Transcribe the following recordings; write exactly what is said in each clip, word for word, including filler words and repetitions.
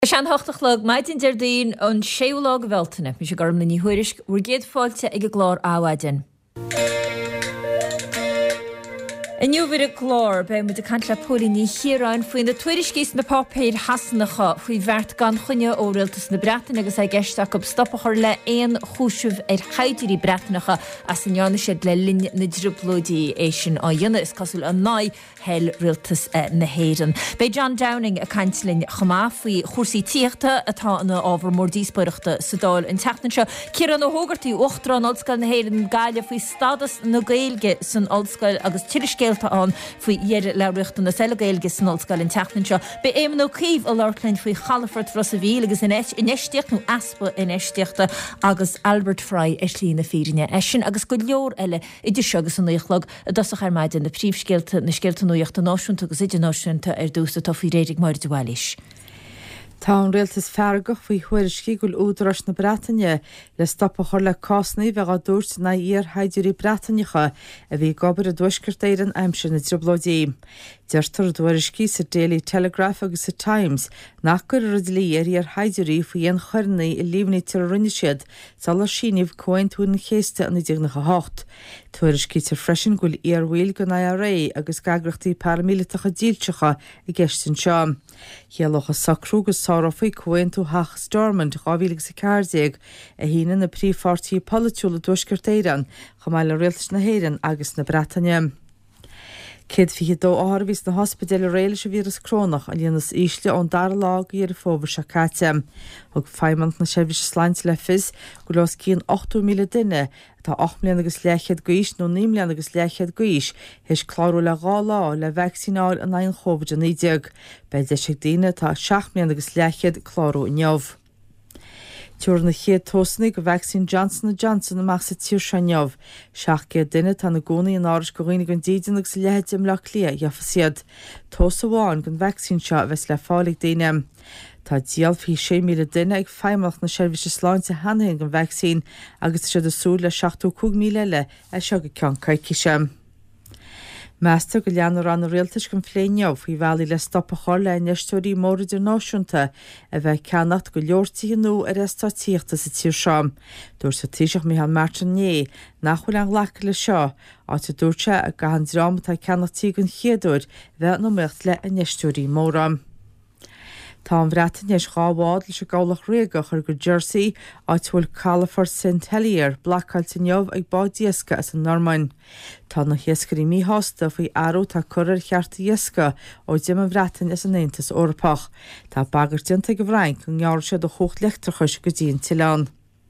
Sean hochtachlog maidin derdín an séolog weltene, mis sé garm na ní huirisk, ur géad fáilte ag a glár áhaidin. Iniu vir a glár be mu de cantla poli ní hiráin foin de tuiriskís na papéir hasanacha fui vert gan chunne óriltas na bretain agus ag geisteach op stoppachar le éon chúisih ar chaidirí bretanacha as an jána siad le linne na driblódí é sin á dionne is cosúil an ná hel riltas na héiran. Bei John Downing a cantlinn chamá fui chósaí tíochta atá na ábhar mór díosbaireachta sa dáil in teachtain seo. Cíar an ógartaí ochtra an oldscoil na héiran gaile fui stadas na gailge san oldscoil agus tiriscéil an fwy ier lawrichten na selgailge san oldscoil in teachtain seo. Be éim nó cíh a lártlein fwy Chalafort Rosa Bhíl agus in eisteach nó aspa in eisteachta agus Albert Fry is lína fírinne esin agus go leor eile idir segus an nuichlog a dosach ar maidin na príomhscéalta na scéalta nuíochta náisiúnta agus idir náisiúnta ar dústa tá fí réidig mar dúhailis. Tá an réaltas fergach faoi chuiriscí gúil údarás na Breataine le stoppa chuir le cásnaí bheith á dúirt na íor haidirí Breatainecha a bhí gobar a dúisgurt éir an aimse na driblóidí. Deirtar a dúiriscí sa Daily Telegraph agus sa Times nach gur rud lí ar ar haidirí faoi an chuirnaí i líomhnaí tar rinne siad sal ar síníomh cóin tú na chéiste an i ddíagnacha hocht. Tuairiscí tar freisin gúil ar bhfuil go I R A agus gagrachtaí paramilitacha díaltecha i gceistin seo. Hialach a sacrúgus sára faoi cóin tú hach Stormont gábhílig sa cairdeag a híine na príomhpháirtíí politiúla dúisgurt éireann chamáil a réaltas na héireann agus na Breataine. Céad fiche dó áharbhís na hospidéile réile se víras crónach a líonas ísle ón dar lág ar fóbhar se cáte. Thug feimant na sebhis sláint le fis go leos cían ochtú míle duine tá ocht mbliana agus leichéad gois nó ní mbliana agus leichéad gois heis chlárú le gá lá le vaccináil an aon chóbhaid an ídeag. Bei de se daine tá seach mbliana agus leichéad chlárú in neamh. Tuair na chéad tósanna go vaccín Johnson and Johnson amach sa tír se neamh. Seach céad duine tá na gcónaí an áras go roiinnig an díidean agus lehéid im lech lia jafa siad. Tos amháin gon vaccín seo bheits le fálaigh daine. Tá díal fí sé míle duine ag feimach na seirbhís sláinte hanaing an vaccín agus siad a súl le seachtú cúig míle le a seo go ceann caiiciise. Meastar go leanar an réaltas gon phléineamh faoi bhealaí le stoppa chur le neistúirí mór idir náisiúnta a bheith ceannacht go leortaí nó ar estátíochta sa tír seo. Dúir sa tíiseach Micheál Martin Né nach bhfuil an ghlacha le seo áit a dúirte a gahan drám tá ceannachtaí gon chéadúir bheith nó mecht le a neistúirí móra. Tá an Breataine is gábhád leis a gabhlach réagach ar go Jersey áit bhfuil Chalafort Saint Helier blacáilte neamh ag bád dhiasca as an Normain. Tá na hiascarí míhásta faoi arú tá curar chearta dhiasca ó dim an Breataine is an Aontas Eorpach. Tá bagart dionta go bhrain go ngeall siad a chucht leachtarchas go dtíon Tileán.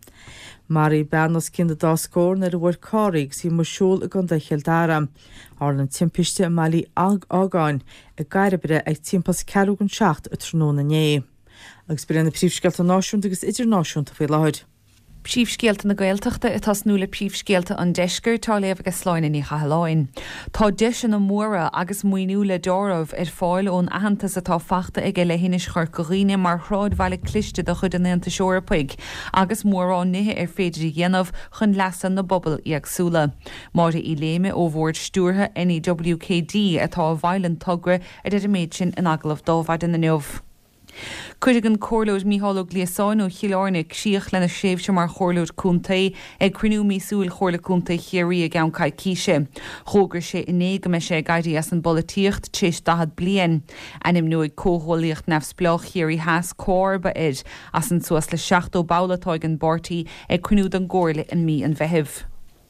Marí Bernos cinna dá scór na bhfuir cáraigh sí mu siúl a gunda cheildára. Álan timpiste malí ag ágáin a gairebre ag timpas ceúgan seacht a tróna né. Agus brenn na príomhscealta náisiúnta agus idirnáisiúnta faoi láid. Príomhscéalta na Gaeltachta atá snúla príomhscéalta an deisgur tá léamh agus sláine í chahaláin. Tá deis an móra agus muoinú le dóramh ar fáil ón ahantas atá fachta ag le hinis chur goghine mar chráid bhaile cliste do chud an Aontas Eorpaig agus mórrán nithe ar féidir dhéanamh chun lesan na bobbal agsúla. Máire í léime ó bhórd stúrtha N E W K D atá bhailen tugra ar idir méid sin in aglah dómhaid in na neamh. Cuidig an chorlóid Mícheál Gléasáin ó Chialarnic síoch lena séimhse mar chorlóid cúntaí ag cruinú mísúil chorla cúntaí chéirí a gceann caiiciise. Thógur sé inéige me sé gairí as an bolatíocht tééis dahad blian. Anim nuaig cóholaíocht nefs bleach chéirí heas cór ba id as an suas le seachtó bálatáig an bortaí ag cruinúd an gcóirla in mí an bheithimh.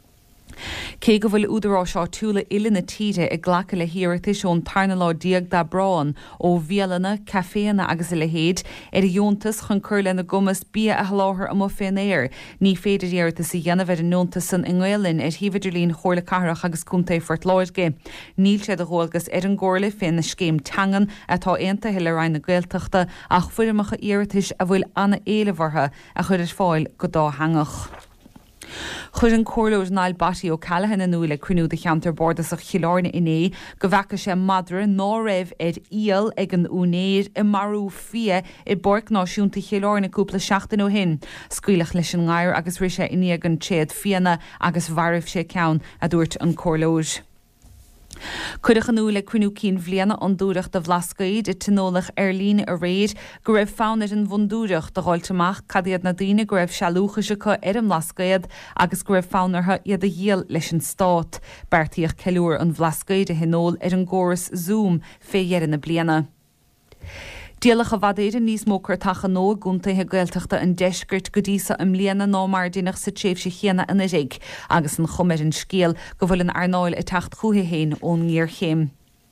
Cé go bhfuil údarrá seo túla ile na tíide ag ghlacha le hiartas ón tarna lá diaag da brán ó bhéalana, caféanna agus i le héad ar diontas chun cur le na gomas bí a láthir am féin éir. Ní féidir dheartas i dhéanamh ar an niontas san inghilinn ar híomhidirlín chorla carach agus cúntaí forт láidge. Níl siad a ghóilgus ar an gcóirla féin na scéim teangan atá aonta heile rain na Gaeltachta ach fuireamacha iartas a bhfuil anna éilehhartha a chud ar fáil go dá hangach. Chud an chorlóid Niall Batty ó Callahan an nuaile cruinú de cheantar bordas a Chialarna iné go bhhacha sé madra ná raibh ar íal ag an únéir i marú fia i borc náisiúnta Chialarna cúpla seachtain ó hin. Scuilech leis an ghair agus ri sé iní an tréad fianna agus bharibh sé ceann a dúirt an chorlóid. Cuireach an úla cruinú cín bhliana an dúireach de bhlascaid i tinólach ar líne a réad go raibh fáinir an bhundúireach de gáilteach cadiad na daine go raibh sealúchaise chu ar an bhlascaid agus go raibh fánartha iad a dhéal leis an stát. Bertaíoch ceiliúr an bhlascaid a hinól ar an gcóras Zoom féhéar na bliana. Díalach a bhadéad an níos mócar tacha nó gúntaithe gailteachta an deisgurt go dísa am líana nó mar duineach sa tréimh sé chéana ina rig agus an chumir an scéal go bhfuil an arnáil i techt chuithe héin ón níor chéim.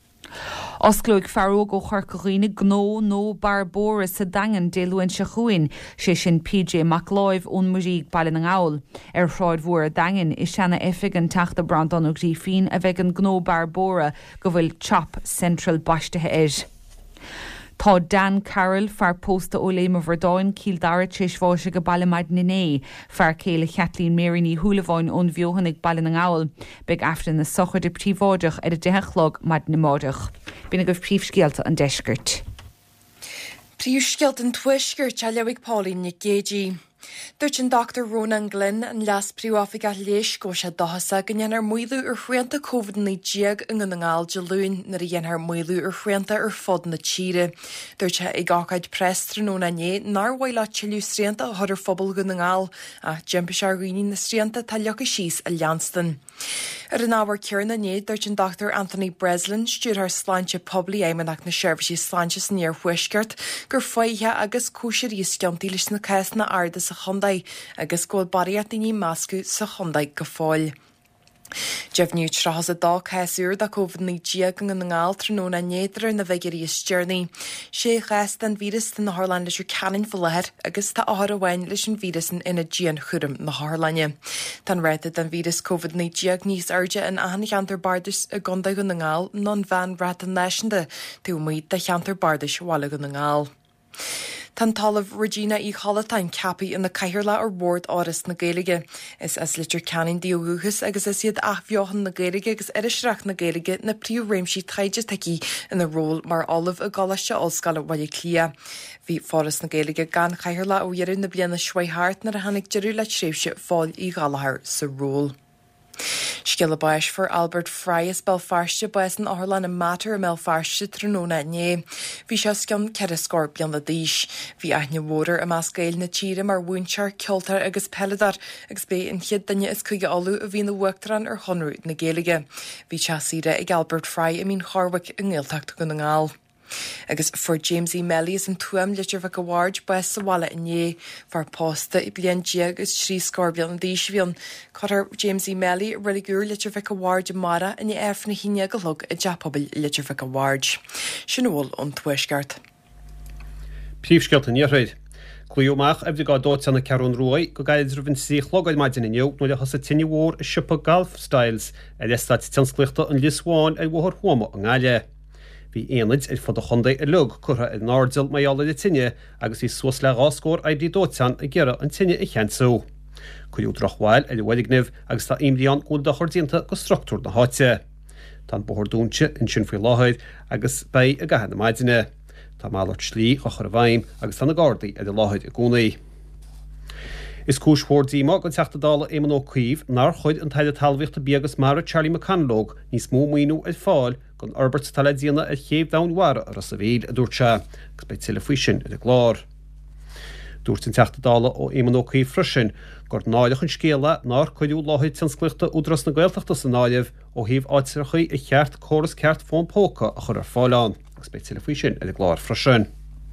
Osclóigh Faró go chorcaghine gnó nó barbóra sa dagan déluin se chuin sé sin P J McLeod ón muíg bailin an gáil. Ar shráid mhuar dagan is seanna efig an teachta Brandon ó Grífín a bheith an gnó barbóra go bhfuil chop central baistethe ir. Tá Dan Carroll far pósta ó léim a bhardáin cíldara trísháise go bailamaid niné, far céile Cheatlín Méirí thuúlaháin ón bheohannig bailin an gáil, beag aftan na sochar de príomháideach ar a dethechlog mad na máideach. Bína go príomhscéalta an deisgurt. Príomhscéalt an tuisgurt a leabhaigh Pauline na géidí. Dúirt an Doctor Ronan Glynn an leas príomhaigh a léis go sé dohasa go dhéanaar muilú ar chuanta COVID níodeag an an ngáil de lún nar a dhéanaar muilú ar chuanta ar fod na tíre. Dúirt sé i gáchaid press tróna né nar bhhaile tiilú srianta a thuidir phobal go na ngáil a jimpa se roioine na srianta tá lecha síos a leanstan. Ar an ábhar cearna né dúirt an Doctor Anthony Breslin stúr ar sláinte poblí éimeach na seirbhísí sláintes níor thuisceart gur foiithe agus cúisiir íosceantaí leis na cais na arda sa chondaid agus ggóil baríart daoine mascú sa chondaid go fáil. Jefniú trahas a dá caiúr da COVID níodeag an ngáil tróna néidir na bheitgurí stearnaí. sé chas den vírus den na Harlan leis canin folair agus tá áhar bhain leis an vírusan ina dían churim na Harlanne. Tá réite den vírus COVID níodeag níos airde an ahanana cheantar bardis a gonda go na ngáil non bhean ratan leisinde tú muid de cheantar bardis bhla go na ngáil. Tan talamh Regina í Chalatain capi in na caithirla ar bord áras na Gaeilge. Is as litir canin diogúchas agus is iad achbheochan na Gaeilge agus irisreacht na Gaeilge na príomh réimsí taide taí in na ról mar Olive a galaiste olscala bhaile clia. Bhí fóras na Gaeilge gan caithirla ó dhearú na bliana Schweihart nar a hanig dearú le tréimhse fáil í galahar sa ról. Skilla báis for Albert Fry is Belfarste báis an áhlan a mater a Melfarste tróna né. Bhí se scion cead scorpion le díis. Bhí aithne mhór a más gail na tíre mar bhúnsear ceoltar agus pelladar agus bé an chiad danne is chuige alú a bhí na bhuachtaran ar chonrú na Gaeilge. Bhí seaíre ag Albert Fry a mín chorhaig an ggéalteacht go na ngáil. Agus for James E. Melly is an tuam litir bheith go bhard ba sa bhla inné far posta i blian diag is trí scorbion an díis bhíon. Cotar James E. Melly religúr litir bheith go bhard mara in éfna híine go lug a deapobil litir bheith go bhard. Sinúil an tuisgart. Príomhscéalt an níorthaid. Clúiomach ag gá dóit sanna cearún ruai go gaiid rubin síoch logaid maidin inniu nó le has a tinne mhór a sipa golf styles a leistad tianscliachta an lisháin ag bhthar thuama an gáile. Bhí éanaid ar fod a chundaid a lug chutha i nárdil maiála de tinne agus bhí suas le ráscór ag dí dóitean a ggéire an tinne i cheantsú. Cuiú drochháil a bhaidignimh agus tá imríán ún de chordínta go struchtúr na háite. Tá bothir dúnte in sin faoi láthid agus bei a gahanna maidine. Tá málacht slí a chur bhaim agus tá na gádaí a de láthid a gúnaí. Is cúis chóirdíma go teachtadála éman ó cuomh nar chuid an taide talmhaíochta bíagas mar Charlie McCanlog níos mó muoinú ag fáil gon Albert taladíana a chéobh damhhara ar a sa bhéad a dúirte, agus beid tuile faoi sin a glár. Dúirt an teachtadála ó éman ó cuomh freisin gur náideach an scéala nar chuidú láthid tianscliachta údras na Gaeltachta san náideh ó thaobh áitir chuí i cheart choras ceart fón póca a chur ar fáileán, agus beid tuile faoi sin a glár freisin.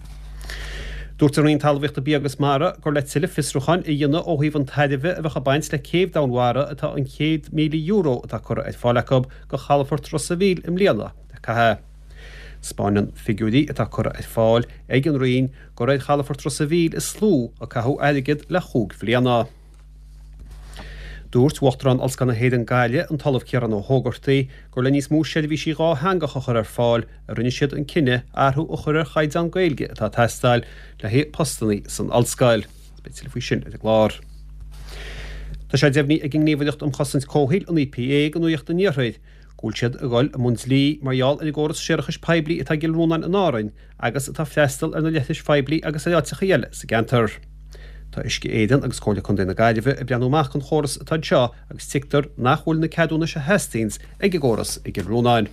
Dúirt aon talmhaíochta bíagas mara gur le tuile fisrúchan i dhéanana ó thaobh an taidimh a bheith a baint le céobh damhhara atá an chéad míle euro atá chur ag fáileachab go chalafort tros a bhíl im líana de cathe. Spáinan figurí atá chur ag fáil ag an rion gur ag chalafort tros a bhíl is slú a cathú aigeid le chúg bhliana. Dúirt Wachtran als gan na héad an gaile an talamh cearan ó thógartaí gur le níos mó séidirhí sí gá hangacha chur ar fáil a rinne siad an cinenne airthú ó chur ar chaid an Gaeilge atá teistáil le hé postannaí san alscail. Beitiil faoi sin a glár. Tá sé deimhní ag gníomhaideocht am chosint cóthail an I P A go nuocht an níorthaid. Gúil siad a gáil a munslí marall in ggóras séirechas peblií atá gilrónan an árainn agus atá festal ar na leis feblií agus a leitecha dhéile sa gentar. Tá isci éan agus cóla chun déna gaiileh i breanúach an choras atá seo agus tictar nachhfuil na ceadúna se Hastings ag ggóras ag Rónáin.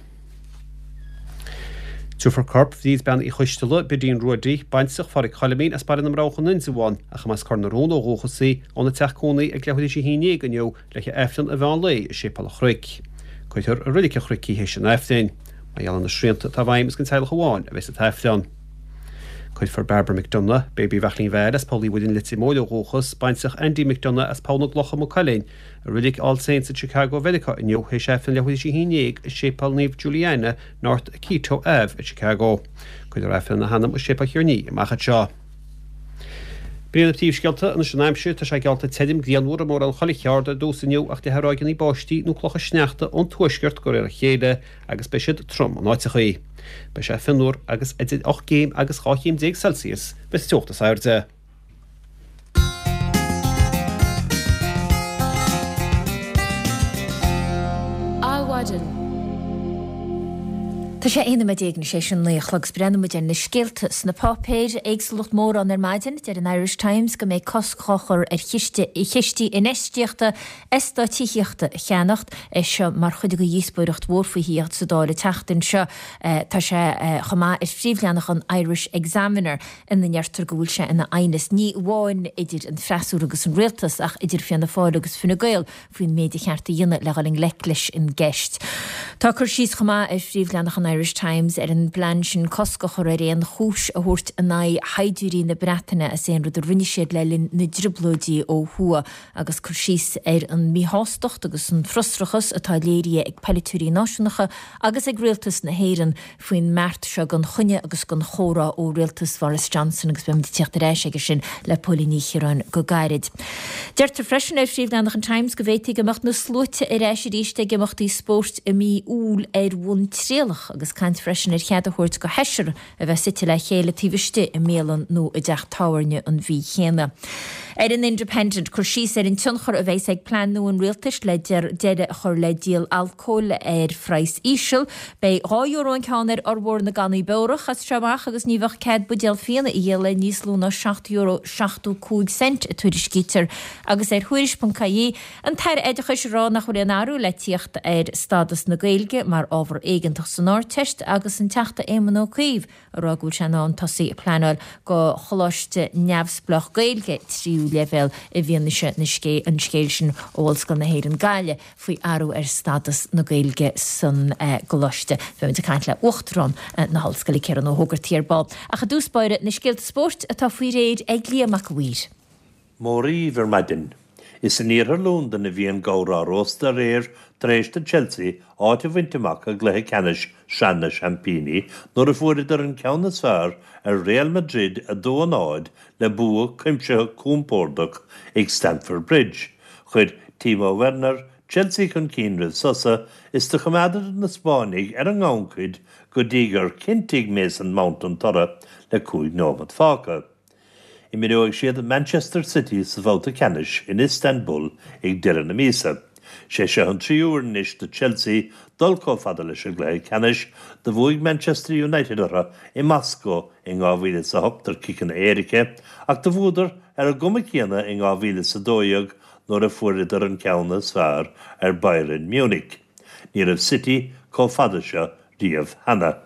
Túfar corp dhíos ben i chuistele bedín rudaí baintach far cholamín as baran am ráchan ninsaháin a chamas carnarón ó róchasaí óna teachcónaí ag lehuií sé híine ganniu leiche eftan a bhean lei sépal a chruic. Coitar a rudice chruicí hééis an eftain, ma eall na srianta tá bhaim gan teile goháin a bheits a teftan. Coid for Barbara McDonough, baby bhelín bhéir as Paulí bhfuin lití móide róchas, baintach Andy McDonough as Paula Glocha Mucalín, a rudig All Saints in Chicago Velica in Neo hééis eftan lehuií sé híine a sépal níomh Juliana North Quito Ave in Chicago. Coid ar eftan na hanam a sépa hiorní i machad seo. Bríon tíobscealta an sinnéimse tá sé gealta tedim gríanúra mór an cholichéarda dúsaniu ach de heráigen í báistí nó clocha sneachta ón tuaisgurt go ar a chéide agus beisiad trom an áitichaí. Be sé finúr agus idir och géim agus cháchéim dé Celsius bes teochtta sairde. Áhaidin. Tá sé aana déagna sé sin le chlugs brenn in na scéalta sna pápéir éagslucht mór an ar maidin de an Irish Times go méid coscháchar ar chiiste i chiistí in estiíochta istá tííochta cheannacht is seo mar chuide go díosbúirecht mhórfaíocht sa dála teachtain seo tá sé chomá is phríomhleannach an Irish Examiner in na neartar go bhfuil se ina aines ní bháin idir an freisú agus an réaltas ach idir fianna fáil agus finna gail faoin méide cheartta dhéine legaling leiclis in gceist. Tá chur síos chomá is phríomhleannach an Irish Times ar an blansin coscachar ar éon chúis a thuirt a ná haidúí na Bretainine a sé rud a rinne siad lelinn na driblódí ó thua agus chur síos ar an míhástocht agus an frustrachas atá léirí ag peilitúí náisiúnacha agus ag réaltas na héireann faoin mert se gan chunne agus gan chóra ó réaltas Wallace Johnson agus bim tíocht éis agus sin le Políní Chiaráin go gairid. Deirtar freisin ar phríomhleannach an Times go bhhéití goach na slúte ar éis ríiste goachtaí sport i mí úl ar bhún tréalach agus caint freisin ar chead a thuirt go heisir a bheith site le chéile tíbiste i mélan nó i d deach táhairne an bhí chéna. Ar an Independent chur síos ar an tionchar a bheits ag plán nó an rialtas le deire chur le díal alcóil ar phrais ísisiil, bei dhá euro an ceann ar bhór na gannaí beirech as treach agus níomhah cead budéal féanna i dhéile níos lúna seacht euro seachtú cúig cent a tuaidir scítar agus ar thuiris.caí an tair éidechas rá nach chuir an áú le tíocht ar stadas na Gaeilge mar ábhar éigentach san áirteist agus an teachta éman ó cuomh ará gúil se ná an tosaí a plánáil go choláiste neamhsplach Gaeilge tríú level i bhíonise na scé an scéil sin óilscoil na héir an gáile faoi áú ar stadas na Gaeilge san goláiste. Bheith a caiint le uchtrán na hallscoil cearan ó thugur tíarbal. A cha dúspáire na scéalta sport atá faoi réad ag líamach bhuiir. Mórí ver maidin. Is an íar lúnda na bhíon gárá rósta réir tréiste Chelsea áte bhainteach a gluthe ceannis seanna Champini nuair a fuaidir an ceanna sfear ar Real Madrid a dó an áid le bua cuimse cúmpórdach ag Stamford Bridge. Chuid Timo Werner, Chelsea chun cínrad sosa is do chumadad na Spáinnig ar an gáincuid go dtígar cintig Mason Mount an tora le cúig nómad fáca. I mi ag siad Manchester City sa bhálta ceannis in Istanbul ag deireadh na míosa. sé sé an tríúr níos de Chelsea dulcó fada leis a gléir ceannis de bhuaigh Manchester United ara i Moscow in gábhíle sa hoptar cican Éirice ach de bhúdar ar a guma chéana in gábhíle sa dóiag nuair a fuaidir an ceanna sfear ar Bayern Munich. Ní raibh City có fada se díobh hana.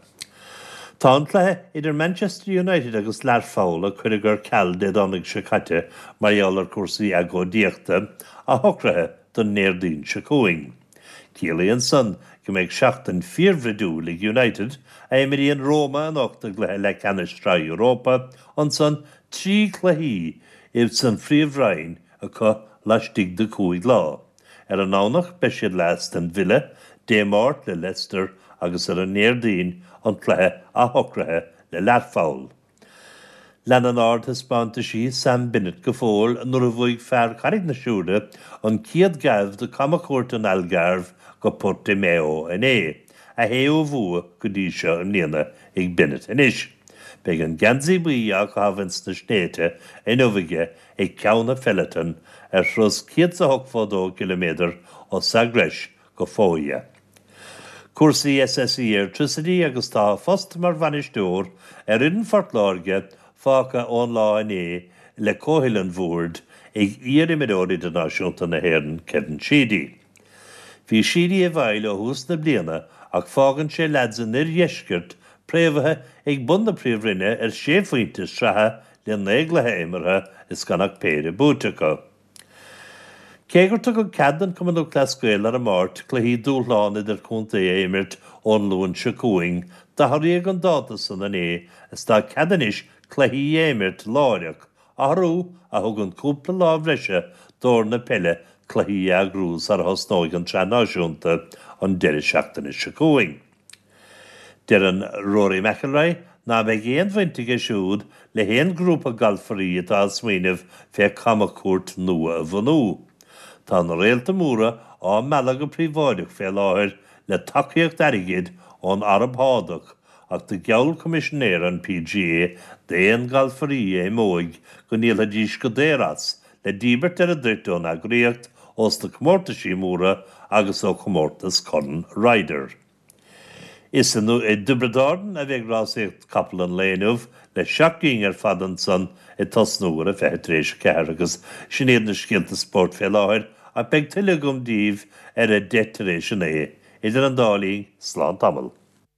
Tá an chluthe idir Manchester United agus lear fáil a chuir gur ceall de donnaigh se caite mar dheall ar cuasaí agó díochta a thocrathe don néardín se cúing. Cialaíonn san go méid seachtain fíormhridú le United a éimeíonn Róma an ochta gluthe le ceannis rá Europa an san trí chluthí ibh san phríomhrainn a chu leistigh de cúig lá. Ar an nánach be siad leas an Villa, démart le Leicester agus ar an néardín an chluthe a thocrathe le learfáil. Lean an ard hispánta sí Sam Bennett go fóil nuair a bhuaigh fearr charig na siúre an ciad gaibh de Camachúirt an Algarve go Portimao in é, a héú bhua go dtí seo an líana ag Bennett inis. Beidh an gansaí buí a chavans na snéite in uige ag ceanna Felleton ar thrus ciad sa hochfádó kilométer ó Sagres go fóia. Cuasaí S S I ar trisadí agus tá fost mar bhainisteúr ar idir fortláirge fácha ón láin é le cóhilan bhúrd ag iarimimeóí de náisiúnta na hhéireann ceann siadaí. Bhí siadaí a bhaile ó hús na bliana ach fágann sé leadsan ar dheisceart préomhathe ag bun na príomhrinne ar séfaointe strathe le néaglathe éimirthe is gannach péire búteacha. Céagartá go ceadan cumanú clascuil ar a máirt chluí dúláán idir chunta éimirt ón lún se cuaing da thaíag an dáta san an é is tá ceadanis chluí éimirt láireach athú a thugann cúpla lábhreise dór na pelle chluí agrús ar thosnóig an trenáisiúnta an deire seachtainna se cuaing. Deir an Rory McElroy ná bheith géon bhaintige siúd le héon grúpa galfarí atá smaoineh fé camachúirt nua a bhanú. Tá na réalta múra á meala go príomháideach fé láthir le tacaíocht airigid ón Arab Hádach ach de geall commissionéir an P G A déon galfarí é móig go níl a díos go déras le díbert ar a dúirtún agréocht os de comórtasí múra agus ó comórtas Conn Ryder. Is an nu é dubredáden a bheith rásaíocht capal an léanamh le seacaín ar fadan san i tosnúair a feithitrééis ceair agus sin éad na scialta sport fé láthir a beag tuile gom díomh ar a deitaréis an é, idir an dálaí slán tamil.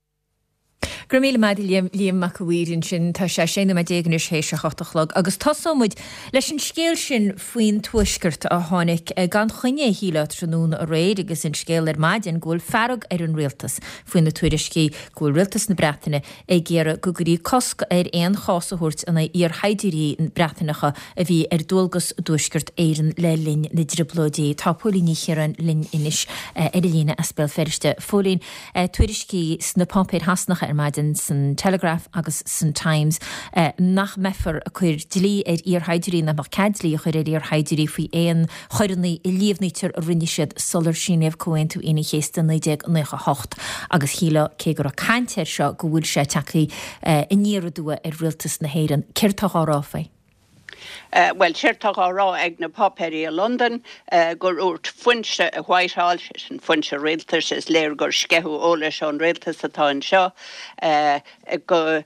Gramíle maid líam mac bhírin sin tá sé séna me dégan is hééis seachtalog, agus tásámuid leis an scéal sin faoin tuisgurt a tháinig gan chuine híile trúna a réid agus in scéal ar maidin ghfuil ferrag ar an rialtas faoin na tuairiscí ghfuil rialtas na Breataine ag ggéire go gurí cosc ar éon chásaúirt ana ar haidirí na Breatainacha a bhí ar dulgus tuisgurt éan le linn na driblódí tá pólíní chéan linn inis ar lína a spéil feriste fólín tuairiscí sna pampéir hasnacha ar maidin san Telegraph agus san Times uh, nach mefar a chuir dilí ar ar haidirí na mar cadlí a chuir ar haidirí faoi éon chuirannaí i líomhnítar a rinne siad solar sinnéamh coin tú ina chéasta néideag nécha hocht agus híle cé gur a caiintear seo go bhfuil sé teachí uh, i níra dua ar rialtas na héireann. Cir tá ráfai? Uh, well, sirtach árá ag na papéirí a London, uh, gur úrt funse a Whitehall, sin funse réaltas is léir gur sceithú ólas an réaltas atá an seo, uh, go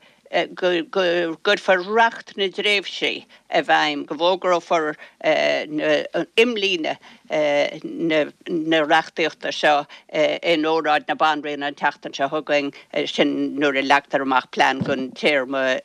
gur for racht na dréifsí a bhaim go bhógra for imlíne na rachtaíochta seo in óráid na banrain an teachtan seo thugaing sin nuair a leachtar amach plán gon téirme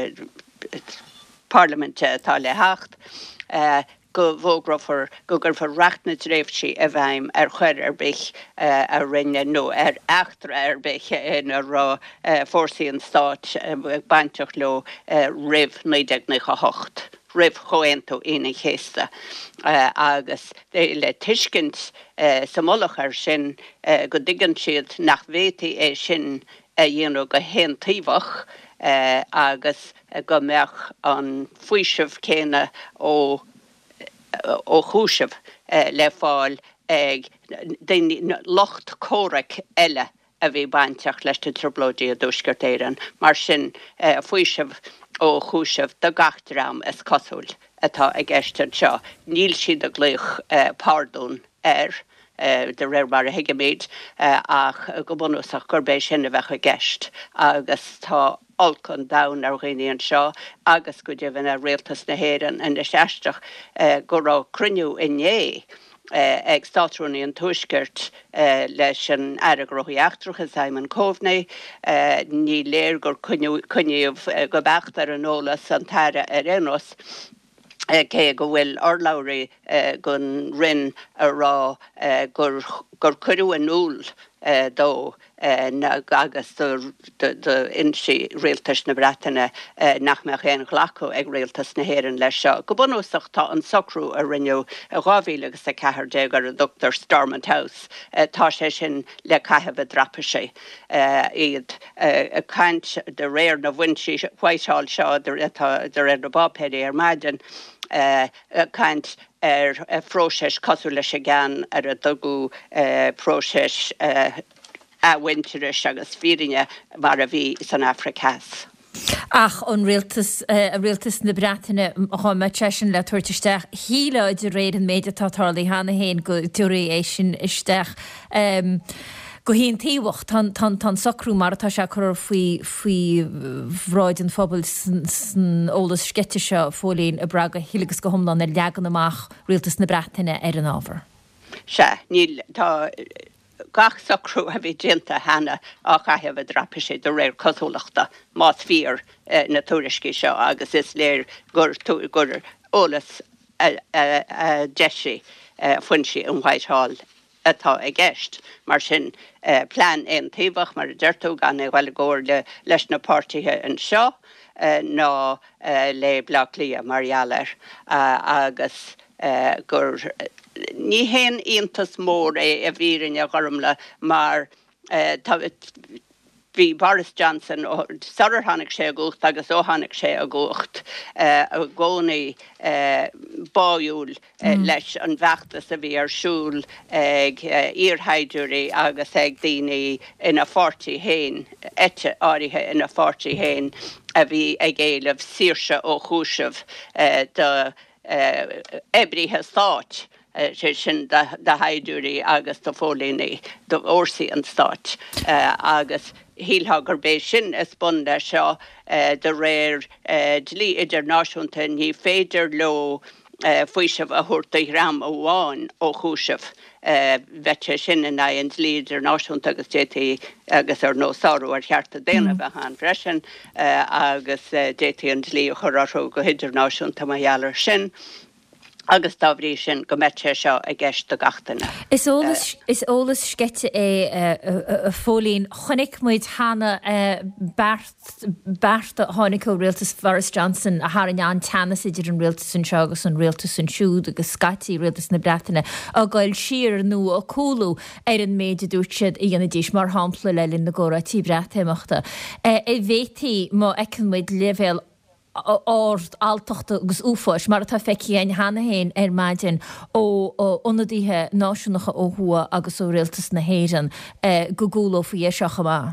Parliament tá le hacht uh, go bhógra for go gur for rachtna dréifsí a bhaim ar chuir ar bich uh, a rinne nó ar achtra ar bich in a rá uh, fórsaí an stát uh, bainteach le uh, rih néideag na hocht. Rih choéntó ina chéasta uh, agus le tuiscint uh, sa molachar sin uh, go ddigan siad nach bhétaí é sin a dhéanú go hen tíbhach Uh, agus uh, go meach an fuiisih céine ó ó chúisih uh, le fáil ag locht córaach eile a bhí bainteach leis de troblódí a dúsgurt éireann, mar sin uh, fuiisih ó chúisih do gachtarám is cosúil atá ag eiste seo. Níl siad a gluich uh, pardún air Uh, de réir mar a hiigeméid uh, ach uh, go bunúsach gurbééis sinna bheith a gceist agus tá olcon dain ar ghéíonn seo agus go dtíhann a réaltas na héireann in seisteach uh, go rá cruniú inné uh, ag státrúnaí an tuisgurt uh, leis an airgroí achtrachas Simon Coveney uh, ní léir gur cuniuh uh, go becht ar an ólas an taire ar énos cé go bhfuil orlabhraí gon rinn a rá gur cuireadh an úl dó agus do insí réaltas na Breataine nach me chéan ghlacu ag réaltas na héireann leis seo. Go bunúsach tá an socrú a rinneú a gábhí agus a cethir déag ar a Doctor Stormont House tá sé sin le caitheh a drapa sé iad a cant de réir na bhaintí Whitehall seo de réir na bápéirí ar maidin Uh, uh, kaint er uh, próses cosú leis a gan ar a dogu uh, próses uh, a winteris agus fírinne mar a bhí san Africas. Ach an rialtas uh, rialtas na Breataine chuma tesin le tuairteisteach híle de réad an méide tátálaí hána héin go dúí é sin isteach. Um, go híon tíhacht tan sacrú mar atá se chur faoi faoi bhráid an fphobal san ólas scete seo fólíonn a braga hilagus go thomlan ar leagan amach rialtas na Breataine ar an ábhar. Se níl tá gach sacrú a bhí dénta hena á chaitheh drapa sé do réir cosúlachta más fíor na tuairiscí seo agus is léir gur gur ólas deisi funsi an Whitehall atá a gceist mar sin plán éon taobhach mar a deirtú gan bhfuil ggóir le leis na páirtithe an seo ná le Blaclia Marialler agus gur ní héan iontas mór é a bhírin a gharmla mar bhí Boris Johnson sarar tháinig sé a gúcht agus ó tháinig sé a gúcht a gcónaí báúil leis an bheachtas a bhí arsúil ag iarthaidiúirí agus ag daoine ina fortí héin, ete áirithe ina fortí héin a bhí ag éileh saoirse ó chúiseamh do ebríthe stáit. sé sin de haidiúirí agus do fólíní do orsaí an stáit agus hílthagur bé sin is bunda seo de réir dlí idirnáisiúnta ní féidir lo faoisemh a thuirtaí ram óháin ó chúiseamh bheite sin in an dlí idirnáisiúnta agus détaí agus ar nósáú ar cheartta déanamh a an freisin agus détaí an dlí chorású go idirnáisiúnta maiallar sin. agus dábhrí sin go mete seo a gceist do gatainna. Is ólas scete é a fólín chonig muid hána berta tháinig rialtas Boris Johnson a thar an teannas idir an rialtas an seo agus an rialtas an siúd agus scatí rialtas na Breataine a gáil siar nó a cóú ar an méide dúirtead i dhéana díos mar hámpla le linn na ggóra tí Breataimachta. I bhétaí má ecin muid levéil áard altachta agus úfáis mar atá feici ein hana héin ar maidin ó ionadíthe náisiúnacha ó thua agus ó rialtas na héireann go gúla faoi seacha má.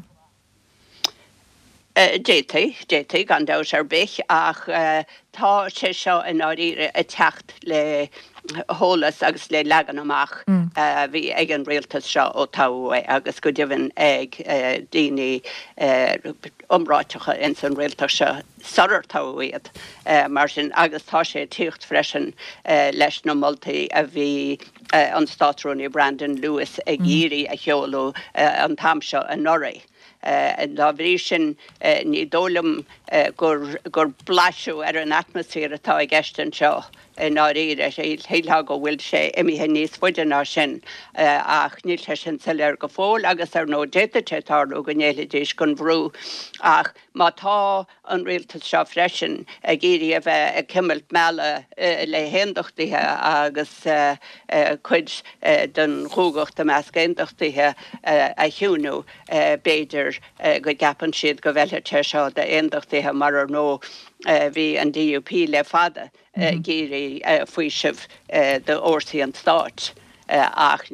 Détaí, détaí gan dás ar bích ach tá sé seo in áíre a techt le hólas agus le legan amach bhí ag an rialtas seo ó táha agus go dtíhann ag daoine umráitecha in san rialtas seo sarar táhaíad mar sin agus tá sé tíocht freisin leis nó moltaí a bhí an stáitróní Brandon Lewis ag íri a cheolú an tam seo an Noré. an dá bhrí sin ní dólam gur blaisiú ar an atmosfér atá ag gceist an seo in áíre sé héiltha go bhfuil sé imithe níos fuidená sin ach níl sé sin sa leir go fóil agus ar nó détatétarú go néiledéis gon bhrú ach má tá an rialtas seo freisin a géirí a bheith a cimilt meala le héndachtaithe agus chuid den chúgacht a meas géndachtaithe a hiúnú béidir go gapan siad go bhheile te seo de éndachtaithe mar ar nó bhí an D U P le fada géirí faoisemh de orsaí an stáit ach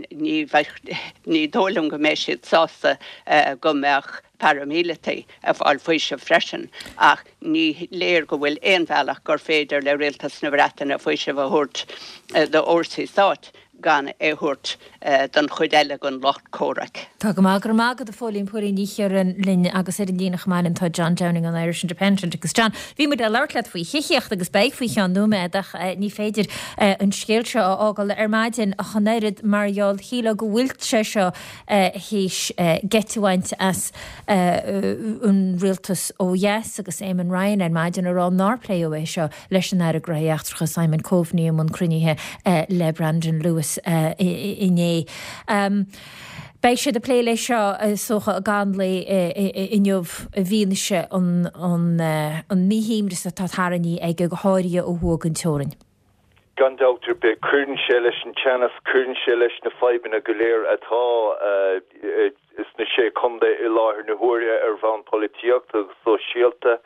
ní dólam go mééis siad sásta go meach paramilitaí a bháil faoisemh freisin ach ní léir go bhfuil éonbhealach gur féidir le rialtas na Breataine faoisemh a thuirt de orsaí stáit gan é thuirt don chuideile gon locht córaic. Tá go mágur mágad a fólín puirí níar an linne agus ar an díanach mainin tá John Downing an Irish Independent agus John. Bhí mu a leirlead faoi chichiocht agus beig faoi an nóméadach ní féidir an scéilte ágáil ar maidin a chanéid marall híle go bhfuilt sé seo híis getúhaint as an rialtas ó yes agus Éamon Ryan ar maidin ará náplay ó é seo leis an air a gréachtracha Simon Coveney am an cruníthe le Brandon Lewis inné. Bei sé de plé lei seo socha a gan le inniuh a bhíneise an míhíimris a tátharaní ag go háirí ó thuag an teorin. Gan doctor be curn sé leis an teannas curn sé leis na feiban a goléir atá is na sé chunda i láthir na huaire ar bhain polítíocht agus sosiálta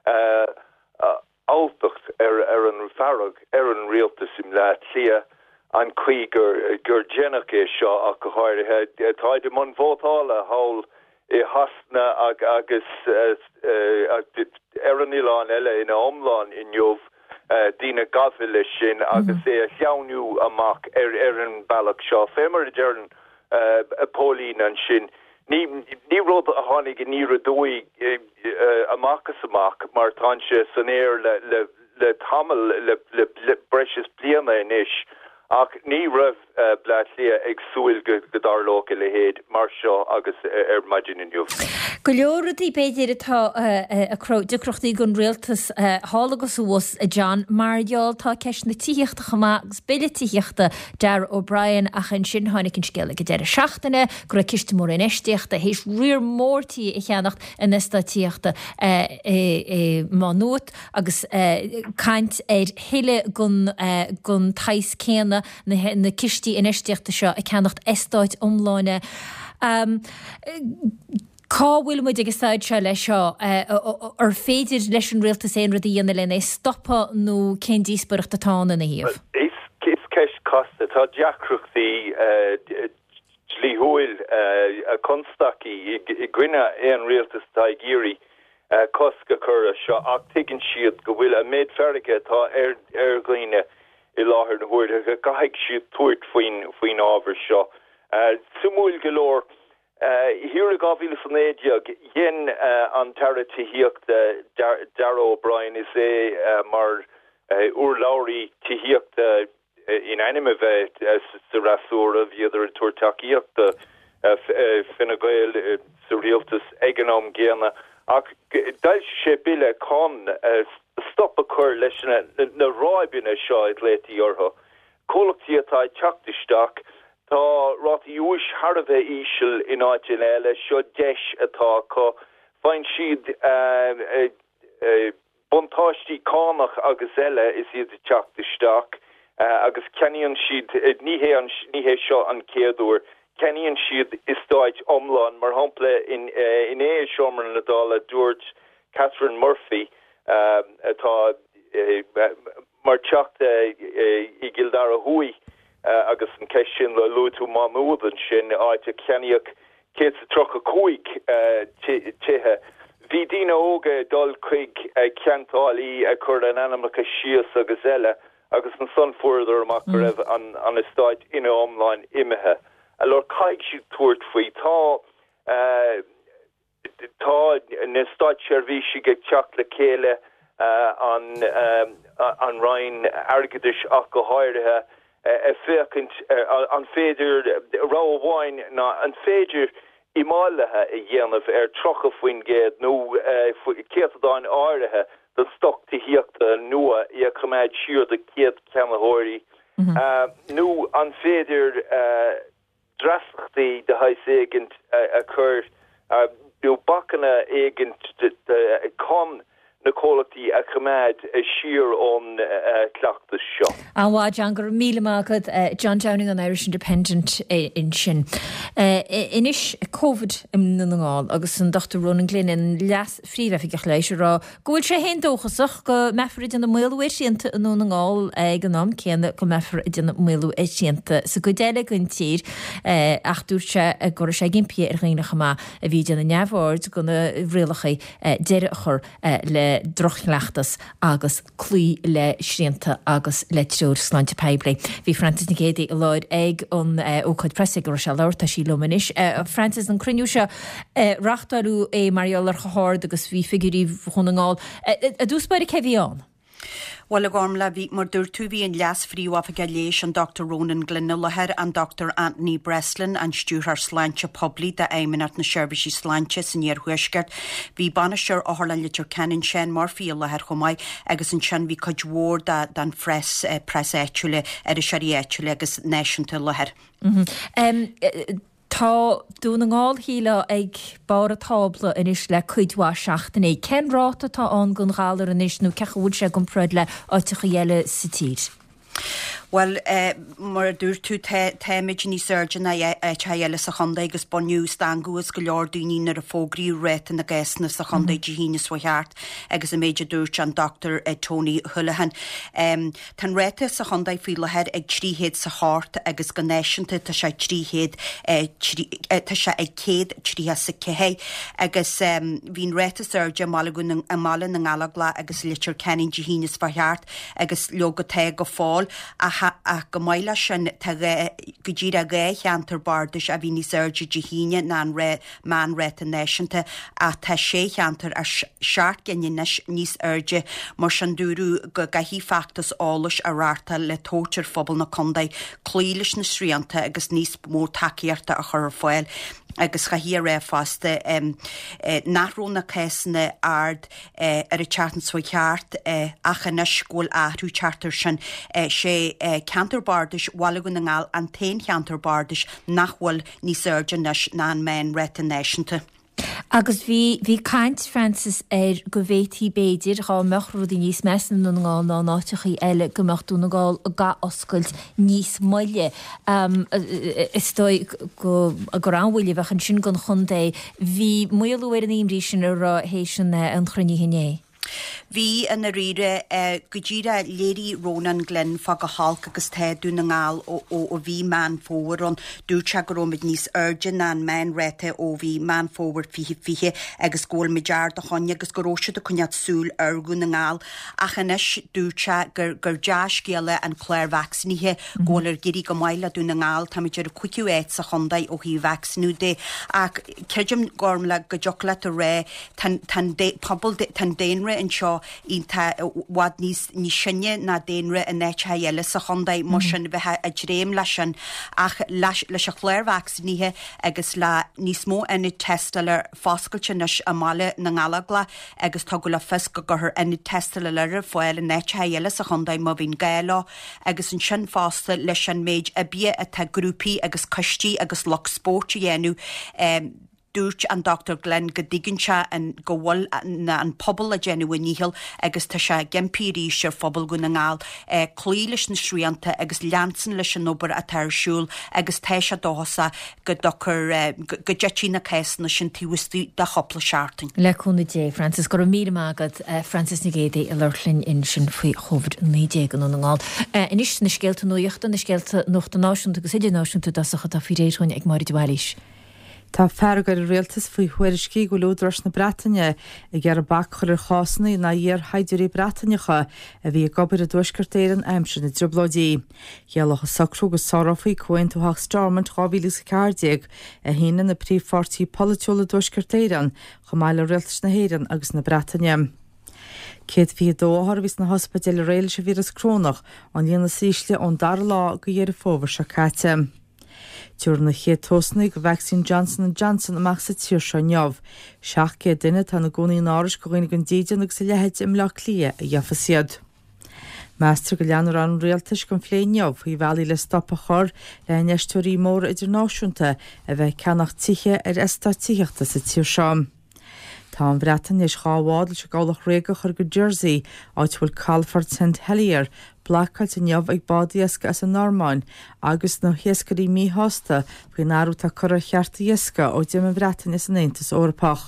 átacht ar an farrag ar an rialtas im le lia an chuigur gur dénach é seo a go háirithe táide man bhótála hawl i hasna ag agus ar an Iláin eile ina omláin in jobh dína gafile sin agus é a cheanú amach ar ar an bailach seo fémar dearan a pólín an sin ní ní rud a hánig in ní dói amachchas amach mar tanse san éir le le le tamil le le le breis bliana inis ach ní rah uh, blad lia ag súil go godar local le héad mar seo agus ar maidin in juf. Go leoradí beidir atá a decrochtaí gon réaltas hálagus ús a John margheall tá ceis na tííochta chamá agus beile tííochta Dar O'Brien a chan sin tháinig cin scéala go deir seachtainna go raibh ciste mór in eisteachta hééis rior mórtaí i cheannacht in ista tííochta má nuat agus caint ar héile gon tais céanna na cistí in eisteachta seo a ceannacht estáid omláine. Um, Cá bhfuil muid agus sáid se lei seo ar féidir leis an rialtas éon rudí ana lena stoppa nó cén díosbaireachta tána na híomh. Is ceist costa tá deacrachtaí slíthúil a constaí i gcuine éon rialtas tá géirí cosca chur seo ach tuigeann siad go bhfuil a méid ferige tá ar ar gcuine i láthair na huair a gaithigh siad tuairt faoin faoin ábhar seo. Sumúil go leor Hiúra gáhíle san éideag dhéan an tara tíhíocht Dar O'Brien is é mar úr láirí tíhíocht in anime bheith sa rasúra bhíidir tuairtaíochta finna gael sa rialtas eganóm géana ach dail sé bile con stop a chur leis na ráibine seo ag léití ortha cólachtaí atá teachtasteach tá rátaí úis Harbheith ísisiil in áitin eile seo deis atá có fain siad buntáistí cánach agus eile is iad teachtasteach agus ceníonn siad níhé seo an céadúir ceníonn siad istáid omláin mar hampla in in é seomar na dála dúirt Catherine Murphy atá mar teachta i gildar a hui Uh, agus an ceis sin le lútú manúdan sin áite ceaniach cé sa trocha cuaig tithe. Bhí dína óga dul chuig ceantálaí a chur an anamlacha sios agus eile agus an son fuidir amach go raibh an an istáid ina omláin imethe. A lor caiig siad tuairt faoi tá tá na stáid seirbhísí go teach le céile an an rain airgeadis ach go háirithe a fécint an féidir ráháin ná an féidir imáilethe i dhéanamh ar trocha faoin géad nó céadadáin áirithe don stochtaí híochta nua i a chuméid siúr de céad ceannathóirí nó an féidir drasachtaí de hais éigent a chur nó bacanna éigent con na cólachtaí a chuméid siúr ón cleachtas seo. Anhá John gur míle mágad John Downing an Irish Independent in sin. Inis COVID im na ngáil agus an Doctor Ronan Glynn in leas fríomhheith leis rá. Gúil sé hen dóchasach go mefarid in na mhuiilú éisianta an na ngáil ag an nám céanna go mefarid in na mhuiilú éisianta. Sa go déile gon tír ach dúirte gur sé gimpia ar ghaoine chamá a bhí na neamhord go na bhrialacha deire chur le drochleachtas agus clí le srianta agus le trúr sláinte peibli. Bhí Francis na géadaí i láid ag an ócáid presa gur se leirta sí lomanis. Francis an cruniú se rachtarú é Marialar Chahard agus bhí figurí chunaáil. A dúspáir cehíán? Well agorm le bhí mar dúir tú bhí an leas fríú af a léis an Doctor Ronan Glynn lethir an Doctor Anthony Breslin an stúrthar sláinte poblí de éimeart na seirbhísí sláinte san níorhuiisgart. Bhí banisteir áthlan litir ceann sin mar fií lethir chomáid agus an sin bhí coidhór dan fres pres éitiúile ar a seí éitiúile agus náisiúnta lethir. Tá dúna ngáil híle ag bar a tábla inis le chuidhá seachtainna. Cén ráta tá an gon gálar inis nó cechaúil se gon preid le áiticha dhéile sa tír? Well, uh, mar dúr tú téimiid ní surgeon a teile sa chunda agus bonniú stangus go leor dúní ar a fógriú réit na gcéasna sa chunda de híine swaheart agus a méidir dúirt an Doctor uh, Tony Houlihan. Um, Tá réite sa chunda fí lehead ag tríhéad sa háart agus go néisianta tá sé tríhéad tá sé ag céad tríthe sa cehé agus um, hín réite surgeon malagun a malin na ngalagla agus litir cenin de híine swaheart agus logo te go fáil a ach go maiile sin go ddír a ré cheantar bardis a bhí ní surge de híine ná ré man réta náisianta a tá sé cheantar a seart genne níos urge mar sin dúrú go gahí factas álais a ráta le tóir fphobal na condaid clílis na sríanta agus níos mór takeíarta a chur foiil. agus cha hí ré fásta nachróna céisna ard ar a teartan so cheart acha na scóil áhrú chartar sin sé canterbardis walagun na ngáil an tain canterbardis nachhfuil ní surgeon ná main reta náisianta. Agus bhí hí caiint Francis ar go bhétí béidir chá mechrúdí níos mesan nó ngáil ná nátechaí eile go mechtúna gáil ga oscailt níos moile. Is dói go anhfuile bheitchan sin gon chundé hí muilúir an imrí sin ar hééis sin an chruní hinné. Bhí in na riire go ddíra léirí Ronan Glenn fa go halk agus téadú na ngáil ó bhí man fóran dúte gorómid níos urgin ná main réite ó bhí man fóhar fihi fihe agus ggóil mejar de chonne agus goróise de chunead súl argú na ngáil achanis dúte gur gur deas géile an chléir vacciníthe ggólar girí go maiile dú na ngáil tá idir cuiiciú éit sa chondaid ó hí vaccinú dé ach ceidim gormla go jola a ré tan pobl tan déanre an seo ínta wad níos ní sinne na déanre in éit heile sa chondaid mar sin bheitthe a dréim lei sin ach leis a chléir vacciníthe agus le níos mó ina testalar fáscailte a máile na ngála agus tá go le fis go gurthir ina testala leir foiil in éit heile sa chondaid má bhín gaile agus an sin fásta leis an méid a bí a tá grúpií agus costí agus loch sport dhéanú dúirt an Doctor Glenn go ddiganse an go bhfuil na an pobl a déanú níhil agus tá se gempíí sé phobal go na ngáil clílis na sríanta agus leansan leis an obair a tarsúil agus téise dóhasa go dochar go jetí na céisna sin tíhistú de chopla seaarting. Leúna dé Francis go mí agad Francis Nigédé i leirlinn in sin faoi chovid nídé gan na ngáil. Inis na scéalta nuochtta na scéalta nóta náisiúnta agus idir náisiúnta dasacha tá fi réithain ag marí bhailis. Tá fergar réaltas faoi chuiriscí go lúdras na Bretainne i ggéar bachchar ar chásanna na dhéar haidirí Bretainecha a bhí gobar a dúiscartéir an aimsin na droblódí. Gealacha sacrú go sárafaí cuaintúthach Stormont rábhílas cardiag a híine na príomhfortaí politeola dúiscartéiran go maiile réaltas na héireann agus na Bretainne. Céad bhí dóthar vís na hospedal réile se víras crónach an dhéana sísle ón dar lá go dhéar fóbhar se caite. Dúr na chéad tosnaigh vaccín Johnson and Johnson amach sa tíir seo neamh. Seach cé duine tá na gcónaí náris go ghoinnig an déidean agus sa lehéid im le lia a dheafasiad. Meastar go leanar an réaltas go phléin neamh faoi bhealaí le stoppa chur le neistúirí mór idirnáisiúnta a bheith ceannach tithe ar eistá tíochta sa tíir seo. Tá an Bretain is cháháil se gáilach réige chur go Jersey áit bhfuil Calford Saint Helier blacáilt in neamh ag bádiasca as an Normáin agus nó hiescarí mí hásta faoin áúta chur a chearta iesca ó d an Bretain is an Aontas Eorpach.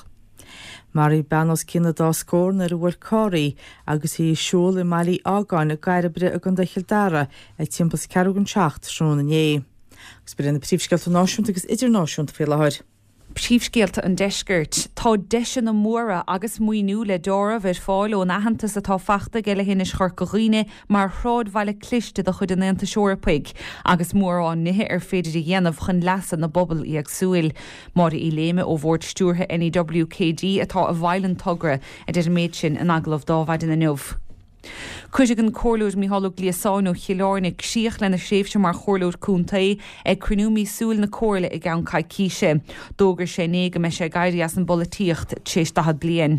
Marí Banos cinna dá scór na bhfuil cóirí agus hí siúil i mailí ágáin a gaiire bre a gan deichiil dara ag timpplas ceúgan seacht srúna é. Gus bre na príomhscealta náisiúnta agus idirnáisiúnta fé lethir. Príomhscéalta an deisgirt, Tá deise na móra agus muoinú le dóra bheit fáil ó nahantas atá fachta geile hinnis chur go riine mar chrád bhaile cliste do chud an éanta seoirpaig agus mór an nithe ar féidir i dhéanamh chun leasa na bobbal í ag súil. Mar i léime ó bhórt stúrtha N E W K D atá a bhailen tugra a d méid sin an aglah dámhaid in na nuamh. Cuisigh an cóirlúd míhalú gliasáin ó chiileánnig síoch lena séifse mar chóirlúd cúntaí ag cruúmí súil na cóirla i gan caiicíise. Dógur sé néga me sé gaiirí as an bolatíocht tééis dahad blian.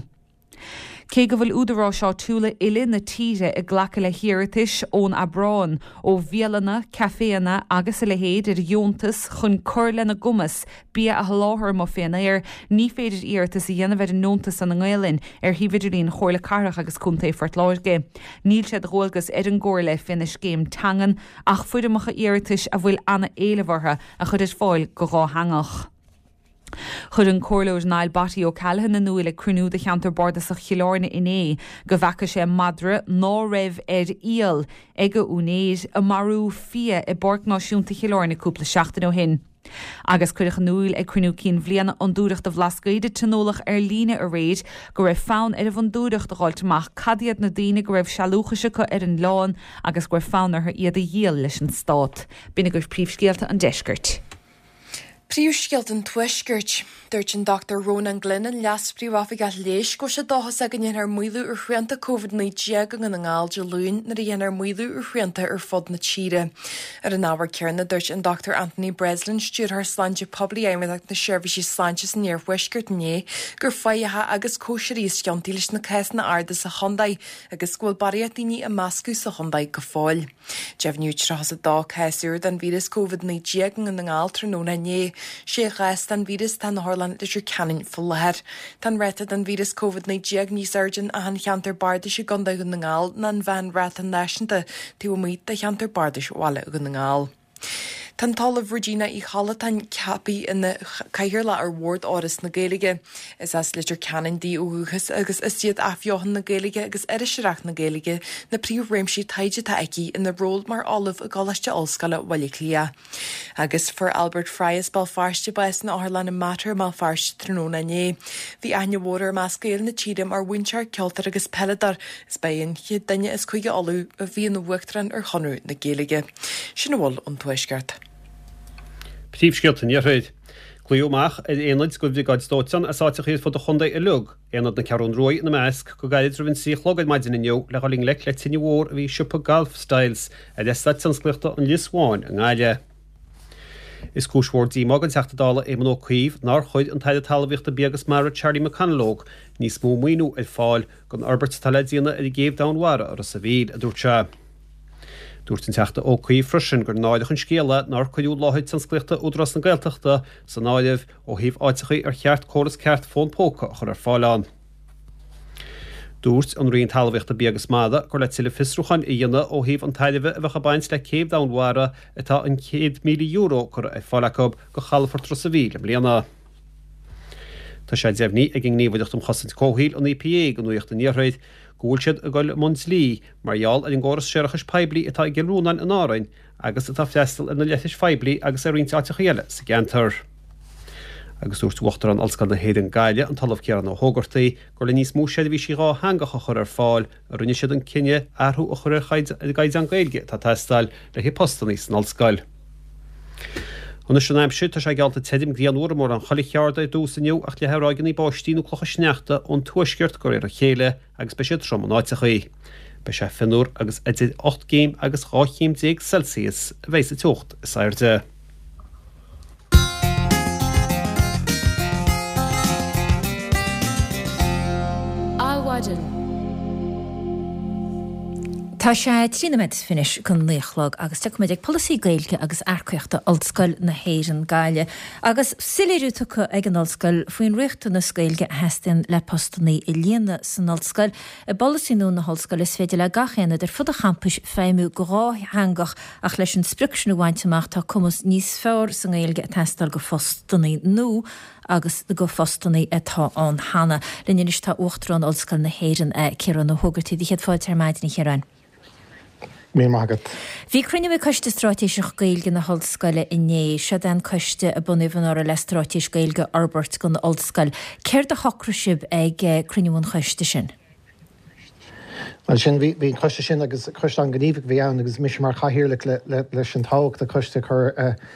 Cé go bhfuil údarrá seo túla ile na tíre i ghlacha le hiiritis ón Abrán ó bhéalanna, caféanna agus le héad ar diontas chun cur lena gumas bí a láthir má féna ar ní féidir íirtas i dhéanamh an nóntas an ngélinn ar híidirín chóirla carach agus cúntaí fort láirge. Níl sé dhólgus ar an ggóir le finis céim tangan ach fuidirmacha íirtas a bhfuil anna éilehartha a chud is fáil go rá hangach. Chud an cóirlóid náil batí ó Calhan na nuail le crunú de cheantar borda sa chiileáine iné go bhacha sé madra ná raibh ar íal ag go únéid a marú fia i borg náisiúnta chiileáine cúpla seachtain ó hin. Agus chuideach núil ag cruinú cín bbliana an dúireach do bhlascaide tanólach ar líne a réid go raibh fán ar a bhan dúireach do gáilteach cadiad na daine go raibh sealúchaise go ar an láin agus gur fánar iad a dhéal leis an stát. Bína gur príomhscéalta an deisgurt. Príomhscéalt an tuisgurt, dúirt an Doctor Ronan Glynn an leas príomhafig a léis go sé dáthas a gin ar muilú ar chrianta COVID nineteen an an ngáil de lún na dhéanaar muilú ar chrianta ar fod na tíre. Ar an ábhar cearna dúirt an Doctor Anthony Breslin stúr th sláinte poblí aimimeach na seirbhísí sláintes níor bhuisgurt né gur faithe agus cóisiirí sciantí leis na cais na arda sa Hondaid agus scúil baria daoine a mascú sa Hondaid go fáil. Jefniú trahas a dá caiisiúr den vírus COVID nineteen an an ngáil tróna né. sé gais den vírus tan Harlan idir canin fullhead. Tan reta den vírus COVID nineteen ní surgeon a han cheantar barda se ganda gun na ngáil nan van ratan náisianta tí míid de cheantar barda se wala gun na ngáil. Tan tal of Regina I chala tan capi in the cairla ar ward áras na Gaelige is as litter canon di úgus agus is siad afjohan na Gaelige agus erisirach na Gaelige na príomh réimsí taide ta eici in the role mar olive a galaiste olscala waliclia. Agus for Albert Fryas Belfarste bais na Arlan and Matter Malfarste tróna né. The anya water mascail na tídam ar winchar ceoltar agus peladar is bain chiad daine is chuige olú a bhí na bhuachtran ar chonú na Gaelige. Sinna bhil an tuisgart. Príomhscéalta níorthaid. Clúiúach é éanaid go bhí gáid stóitean a sáteach chéad fod a Hondaid i lug, éanaid na cearún roí na measc go gaiad rubin síchlog ag maidin inniu le galing lech le tinne mhór a bhí siúpa golf styles a deistad sanscliachta an Lisbháin an gáile. Is cúshór dí mag an teachtadála é man ó cuíomh nar chuid an taide talmhaíochta beagas mar Charlie McCanlóg ní smó muoinú ag fáil gon Albert Taledíana a géobh dámhara ar a sa bhíd a dúirte. Dúirt an teachta ó cuí frisin gur náideach an scéala nar chuidú láthid sanscliachta údras na Gaeltachta sa náideh ó híomh áitichaí ar cheart córas ceart fón póca chur ar fáileán. Dúirt an rion talmhaíochta beagas máda gur le tuile fisrúchan i dhéana ó híomh an taideh a bheitcha baint le céobh dámhara atá an céad míle euro chur ar fáileacab go chalafar tros a bhí le bliana. Tá sé deimhní ag gníomhaideocht am chosint cóhíil an I P A go nuocht an níorthaid gúil siad a gáil Monslí marall ar an gáras seirechas peblií atá i gilrúnain an árainn agus atá festal in na leithis feblií agus a rionte áiteach chéile sa geantar. Agus dúirt uachtar an alscan na héad an gaiile an talamh cearan ó thógartaí gur le níos mú séad bhí sí rá hangacha chur ar fáil a rinne siad an cinenne airthú a chur ar gaiid an gailge tá teistáil le hí postaní san alscail. An sin aimsú tá sé gealta teidim gríanúra mór an chola chearda dús iniu ach le herágan í báistíú clocha sneachta ón tuaisceart gur ar a chéile agus be siad trom an áitichaí. Be sé finúr agus idir ocht géim agus ráchéim déag Celsius a bhéis a tucht is airde. Áhaidir. Tá sé trínaid finis chun léchlog agus tuid ag policy gailge agus aircuochta oldscoil na héiran gaile agus siléirútacha ag an oldscoil faoin riachta na scailge heistin le postannaí i líana san oldscoil i policyú na holscoil is féidir le gachéanana ar fud a champus féimú gorá hangach ach leis an spricnú bhainteach tá cumas níos fearr san gailge testal go fostannaí nó agus go fostannaí atá an hana. Linne is tá uachtar an oldscoil na héiran cean na thugartí dí chéad fáil tar maidin chéráin. Mé mágad. Bhí crunne bh coiste strátéiseach gailge na holscoile inné se den coiste a bunimhanara le strátéis gailge Albert gon oldscoil. Céir de chocrasib ag crunneún coiste sin? Well sin bhí coiste sin agus coiste an gníomh bhí ann agus mis mar chahirirla leis an táhacht a coiste chur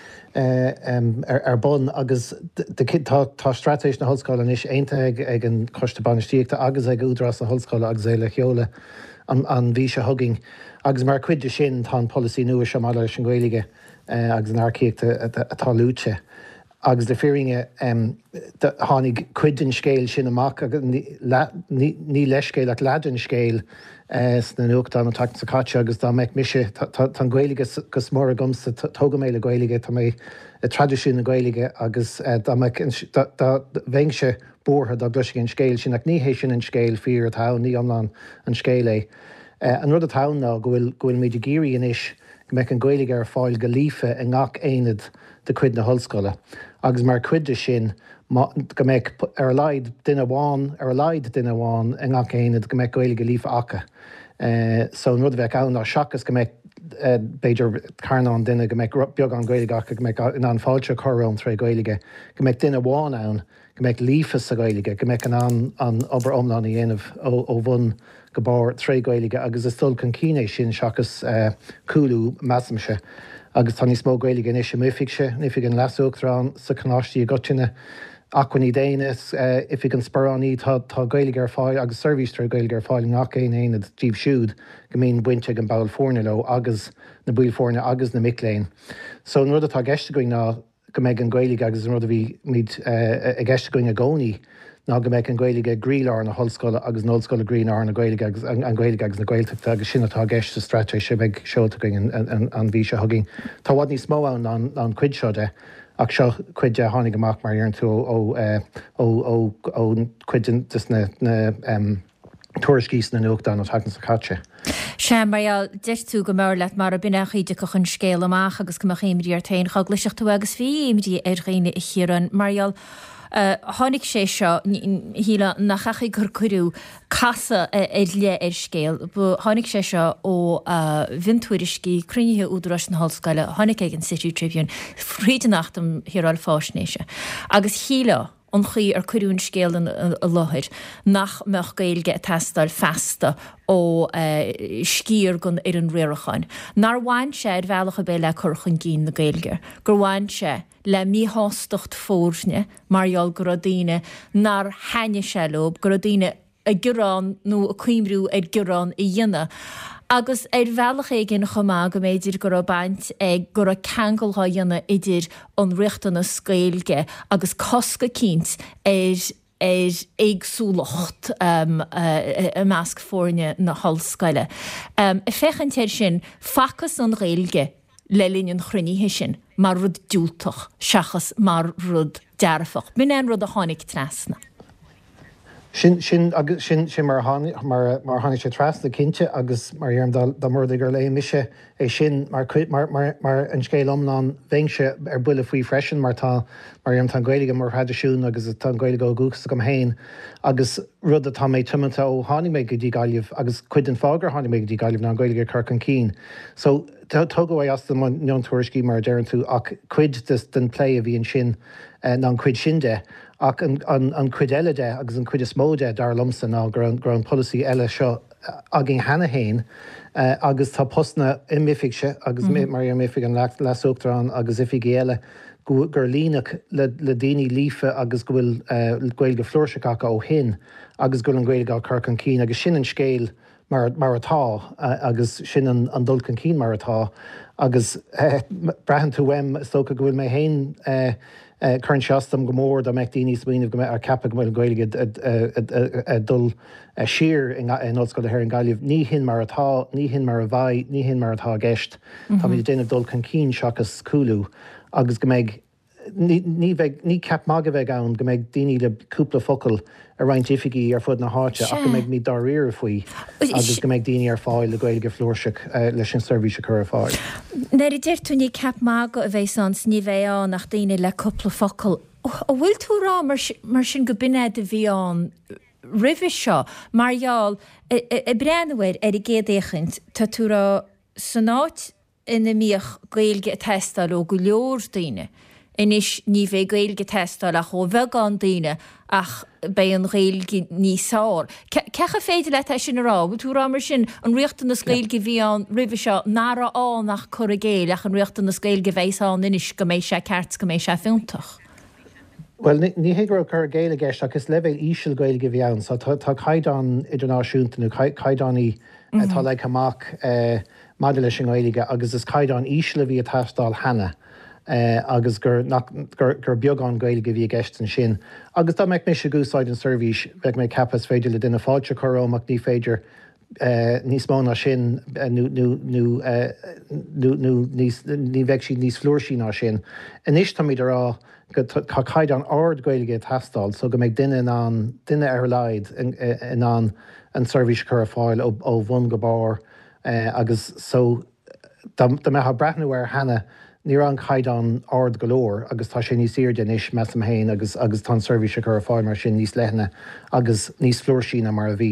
ar bun agus tá stratéis na holscoil an is aonanta ag an coiste banistíochta agus ag údras na holscoile agus é le cheola an bhí se hugging. Agus mar cuiide sin tá policy nua sem eile leis an Gaeilge agus an aircíochta atá lúte. Agus de fearinge tháinig cuidan scéil sin amach agus ní leiscéil ach leadan scéil na nuachta an tata sa caite agus dá méid mise tá Gaeilge gus mór a gomsa tóga méile Gaeilge tá mé tradiisiún na Gaeilge agus bhéingse bórtha dá gluise an scéil sin ach ní hééis sin an scéil fíor a tán ní amláin an scéil é. An rud a tán ná gohfuil gohfuil méidir géirí inis go mbeidh an Gaeilge ar fáil go lífe i ngach éanad de cuid na holscoile. Agus mar cuide sin go mbeidh ar leid duine bháin ar leid duine bháin i ngach éanad go mbeidh Gaeilge lífe acha. So an rud bheith ann ar seachas go mbeidh beidir carnán duine go méid beag an Gaeilge go méid in an fáilte chorám trí Gaeilge, go méid duine bháin ann, go méid lífas a Gaeilge, go méid an an obair omláin í dhéanamh ó bhun go bar trí Gaeilge agus is dul chun cíné sin seachas coolú measamse. Agus tá ní smó Gaeilge in éisi mufiigse, nífi an lasúachtarán sa canáistí a gotíine Aquaní déananis if gan sparaní tá Gaeilge ar fáil agus servicetar Gaeilge ar fáil nach éon éad díobh siúd go mín buinte an bail fórne le agus na búil fórne agus na miléin. So an rud atá gceiste going ná go méid an Gaeilge agus an rud a bhí míid a gceiste going a gcónaí ná go méid an Gaeilge grílar na hallscoile agus nóscoile grínar na Gaeilge agus an Gaeilge agus na Gaeltachta agus sin atá gceiste stratéis se bheith seolta going an bhí se thugaing. Tá bhhad ní smó ann an cuid seo de. Ach seo cuid de tháinig amach mar dhearann tú ó cuid na tuairiscís na nuachtain ó tatan sa caite. Se mar deir tú go mar leit mar a binach ide go chun scéal amach agus go chéimií ar tain cha gluiseach tú agus bhí éimií ar réine i chéan Marial. Tháinig sé seo híle nach chacha gur cuiú casa é le ar scéal, bu tháinig sé seo ó vintuairiscí crunithe údras na hallscoile, tháinig ag an City Tribune, frídenachtam hiráil fásnéise. Agus híle an chuí ar cuiún scéalan a lothir nach meach Gaeilge testal festa ó scír gon ar an réireáin. Nar bhain sé ar bhealacha bé le churchan cín na Gaeilge, gur bhain sé le mí hástocht fórne marall gradíine nar henne se lob, gradíine a gurrán nó a cuimrú ar gurrán i dhéine. Agus ar bhealach éigen chomá go méidir gur a baint ag gur a ceangalá dhéine idir an riachtan na Gaeilge agus cosca cínt ar ar éagsúlacht um, uh, a measc fórne na hallscoile. Um, I fechantéir sin facas an Gaeilge le líonn chruníthe sin mar rud dúltach seachas mar rud dearfach. Min an rud a tháinig trasna. Sin sin agus sin sin mar mar mar hánig sé trasna cinnte agus mar dhearm dá mórda gur le mise é sin mar mar mar mar an scéil omlán bhéingse ar bula faoi freisin mar tá mar dhearm tá Gaeilge mar hadisiún agus tá Gaeilge go gúgus go héin agus rud a tá méid tuimanta ó tháinig méid go dtí gaiileh agus cuid an fágar tháinig méid dtí gaiileh ná Gaeilge chuir an cín. So tugó é as neon tuairiscí mar dearann tú ach cuid den plé a bhíon sin ná cuid sinde. Ach an cuid eile de agus an cuid is móide dar lomsa ná gur an policy eile seo agin hena héin agus tá postna imifiigse agus mar imifiig an lasúachtarán agus ifig eile gur línach le daoine lífe agus go bhfuil Gaeilge flúirseacha ó hin agus go an Gaeilge chuir an cín agus sin an scéal mar atá agus sin an dulcan cín mar atá agus brehan tú weim tócha go bhfuil mé hain chun seastam go mór a meid daoine smíanamh go ar cappa go bhfuil Gaeilge dul siar in óscoil ar an gaiileh ní hin mar atá, ní hin mar a bhaid, ní hin mar atá gceist. Tá mí déanamh dul chun cín seachas coolú agus go méid ní cap mag a bheith ann go méid daoine leúpla focail a reintifií ar fud na háte ach go méid mí daríir faoi agus go méid daoine ar fáil le Gaeilge flúirseach leis sin servise chur ar fáil. Neir déir tú ní cap mag a bheith sans ní bheith an nach daoine le cúpla focail. ó bhfuil tú rá mar sin go binne de bhí an rih seo marall i breanhfuir ar i géadéchant tá tú rá sanáit ina míoch Gaeilge testáil ó go leor daoine. Inis ní bheith Gaeilge testáil a cho bheith gan daoine ach bei an Gaeilge níosáir. Cecha féidir le sin rá, bú tú rá mar sin an riochtan na Gaeilge bhí an rih seo nára á nach chur a géil ach an riochtan na Gaeilge bhéáin inis go mééis sé ceart go mééis sé fiúntaach. Well, ní hégur chur géile gceist agus levéil ísisiil Gaeilge bhí ann, so tá caiidán idirnáisiúntaú caiidánaí tá le amach maidir leis an Gaeilge agus is caiidán ísisiile bhí a taifstáil hena. Uh, agus gur gur beagán Gaeilge bhí gceist an sin. Agus tá meid mé se gúsáid an service bheith mé capas féidir le duine fáilte choróach ní féidir níos mána sin ní bheith si níos flúirsí ná sin. Inis tá míidir rá go caiid an ard Gaeilge testáil, so go méid duine an duine ar leid in an an service chur fáil ó bhun go bar agus so da me ha brethnú ar hena ní an caiid an ard golóir agus tá sé níos siir denis me am héin agus agus tá service chur fáil mar sin níos lethne agus níos flúirsína mar a bhí.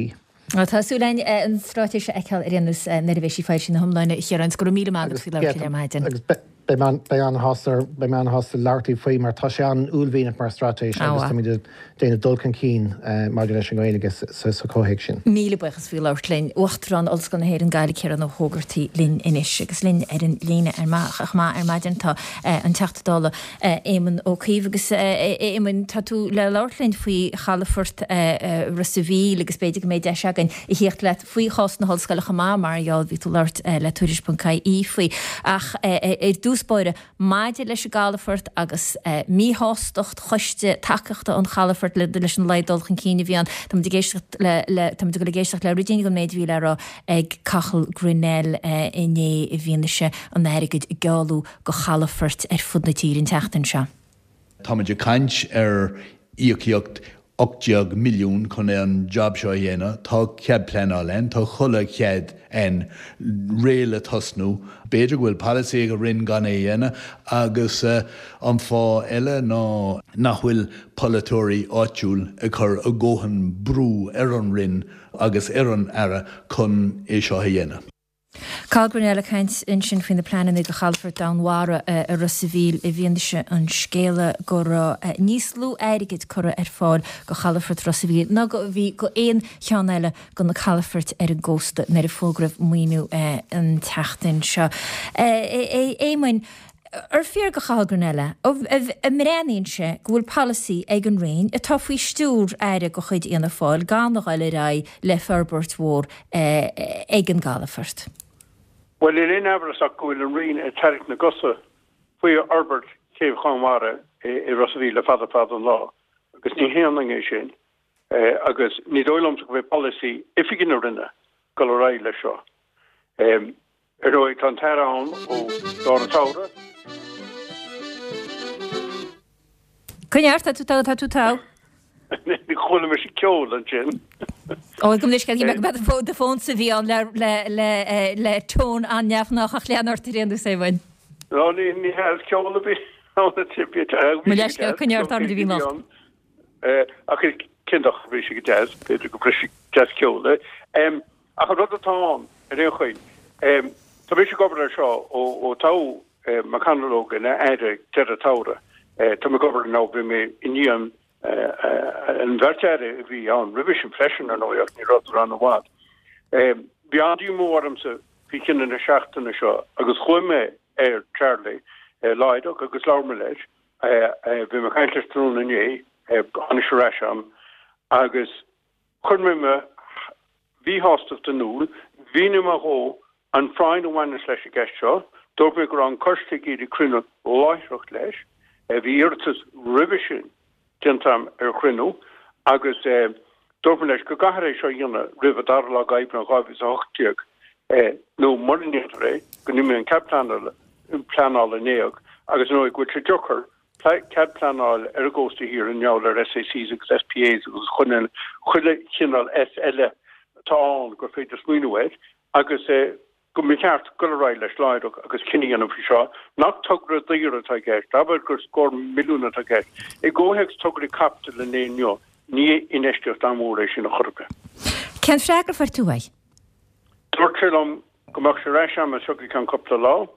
Tásúlein an strátéis eil réanús nervvéisi fáil sin na homláine chéarrans go mí agus fi le maidin. Bei an hasar bei me an has láirtaí faoi mar tá sé an úlhíach mar stratéis agus déana dulcan cín mar leis an gáige sa cóhéic sin. Míle buchas fi leirlein Uachtarrán ols gan héir an gaiile chéar an hógartí lin inis agus lin ar an líine ar ach má ar maidin tá an teachtadála éman ó cíomh éman tatú le leirlein faoi chalafurt Rosaví agus beidir go méid de segan i hiocht le faoi chás na hallscoile má marall ví tú leirt le tuiris.caí faoi ach ar dúspóire maidide leis a galafurt agus míhástocht chuiste takeachta an chalafurt le leis an leidolchan cíine bhíán tam go géisteach le rudíine go méid bhí le ag cachal Grunel iné i bhíanaise an airigid i gáú go chalafurt ar fud na tírin teachtain se. Táidir caint ar íochíocht ochdeag milliún chun é an job seo dhéana, tá cead pleaná len, tá chula cead an réile tosnú, beidir bhfuil policy go rinn gan é dhéana, agus uh, an fá eile ná nachhfuil polatóirí áitiúil a chur a ggóhan brú ar an rinn agus ar an ara chun é seo dhéana. Carl Grunella kaint in sin fin de plannen go chalfurt downware a Rosavíl i bhíonise an scéile go níos lú airigid chura ar fáil go chalfurt Rosavíl ná go bhí go éon cheanile go na chalfurt ar an ggósta nar a fógrah muoinú an teachtain seo. Éimein ar fear go Carl Grunella a mréíonn se gohfuil policy ag an réin a tá faoi stúr aire go chuid ana fáil gan nach eile ra le Ferbert War ag an galafurt. Well, in in Abersock go in rain a Tarek na Gussa, where Albert cave Khamara e Rosaví le father father law, agus ni healing is in, agus ni doilum to policy if you can rinna, Golorai le show. Um, Eroi Cantara on o Dora Taura. Cynniart a tutau ta tutau. Ni chwle me si ceol an gin. O, gym nes gael gymig beth y ffôn sydd fi ond le tôn anaf nach ach lean o'r tyrion dwi'n sefyn. No, ni ni hel ceol y fi. Mae nes gael cynniart ar fi nos. Ac i'r cyndach fi si gydas, beth yw'n gwrsi jas ceol. Ac yn rhaid o tôn, yr un chwyn. Ta fi si gofod ar sio o taw mecanolog yn edrych ter y tawra. Ta mi gofod nawr fi mi union an vertere vi an revision freshen an oiach ni rot ran wat. Beyond you more am se fi kin in a schachten a seo agus chuime er Charlie leidok agus lamerlech vi me kaintlestrún in é an Rasham agus chun me vi host of the nool vi ma ho an frein one slash gesho do me go an kostigi de krynne leichrocht leis vi irtus revision gentam er chrinú agus eh, dormleis go gahar seo dhéanana rih dar le gaib na gáhís ochtíag nó marnére go nimimi an capplanáil planáil a néag agus nó go sé jochar cad planáil ar ggósta hir an neall ar S A Cs agus S P As agus chuine chuile chinál S L táán gur féidir smuoineid agus eh, go mi ceart go ra leis leidach agus cinine an fi seo nach tugra díir atá gist, aber gur scór milliúna atá gist. I ggóheag tugri capta le néo ní inéisteocht amór sin na chorbe. Ken freagar for túhaid? Dúirtím gomach sé réis am a sugri can coppla lá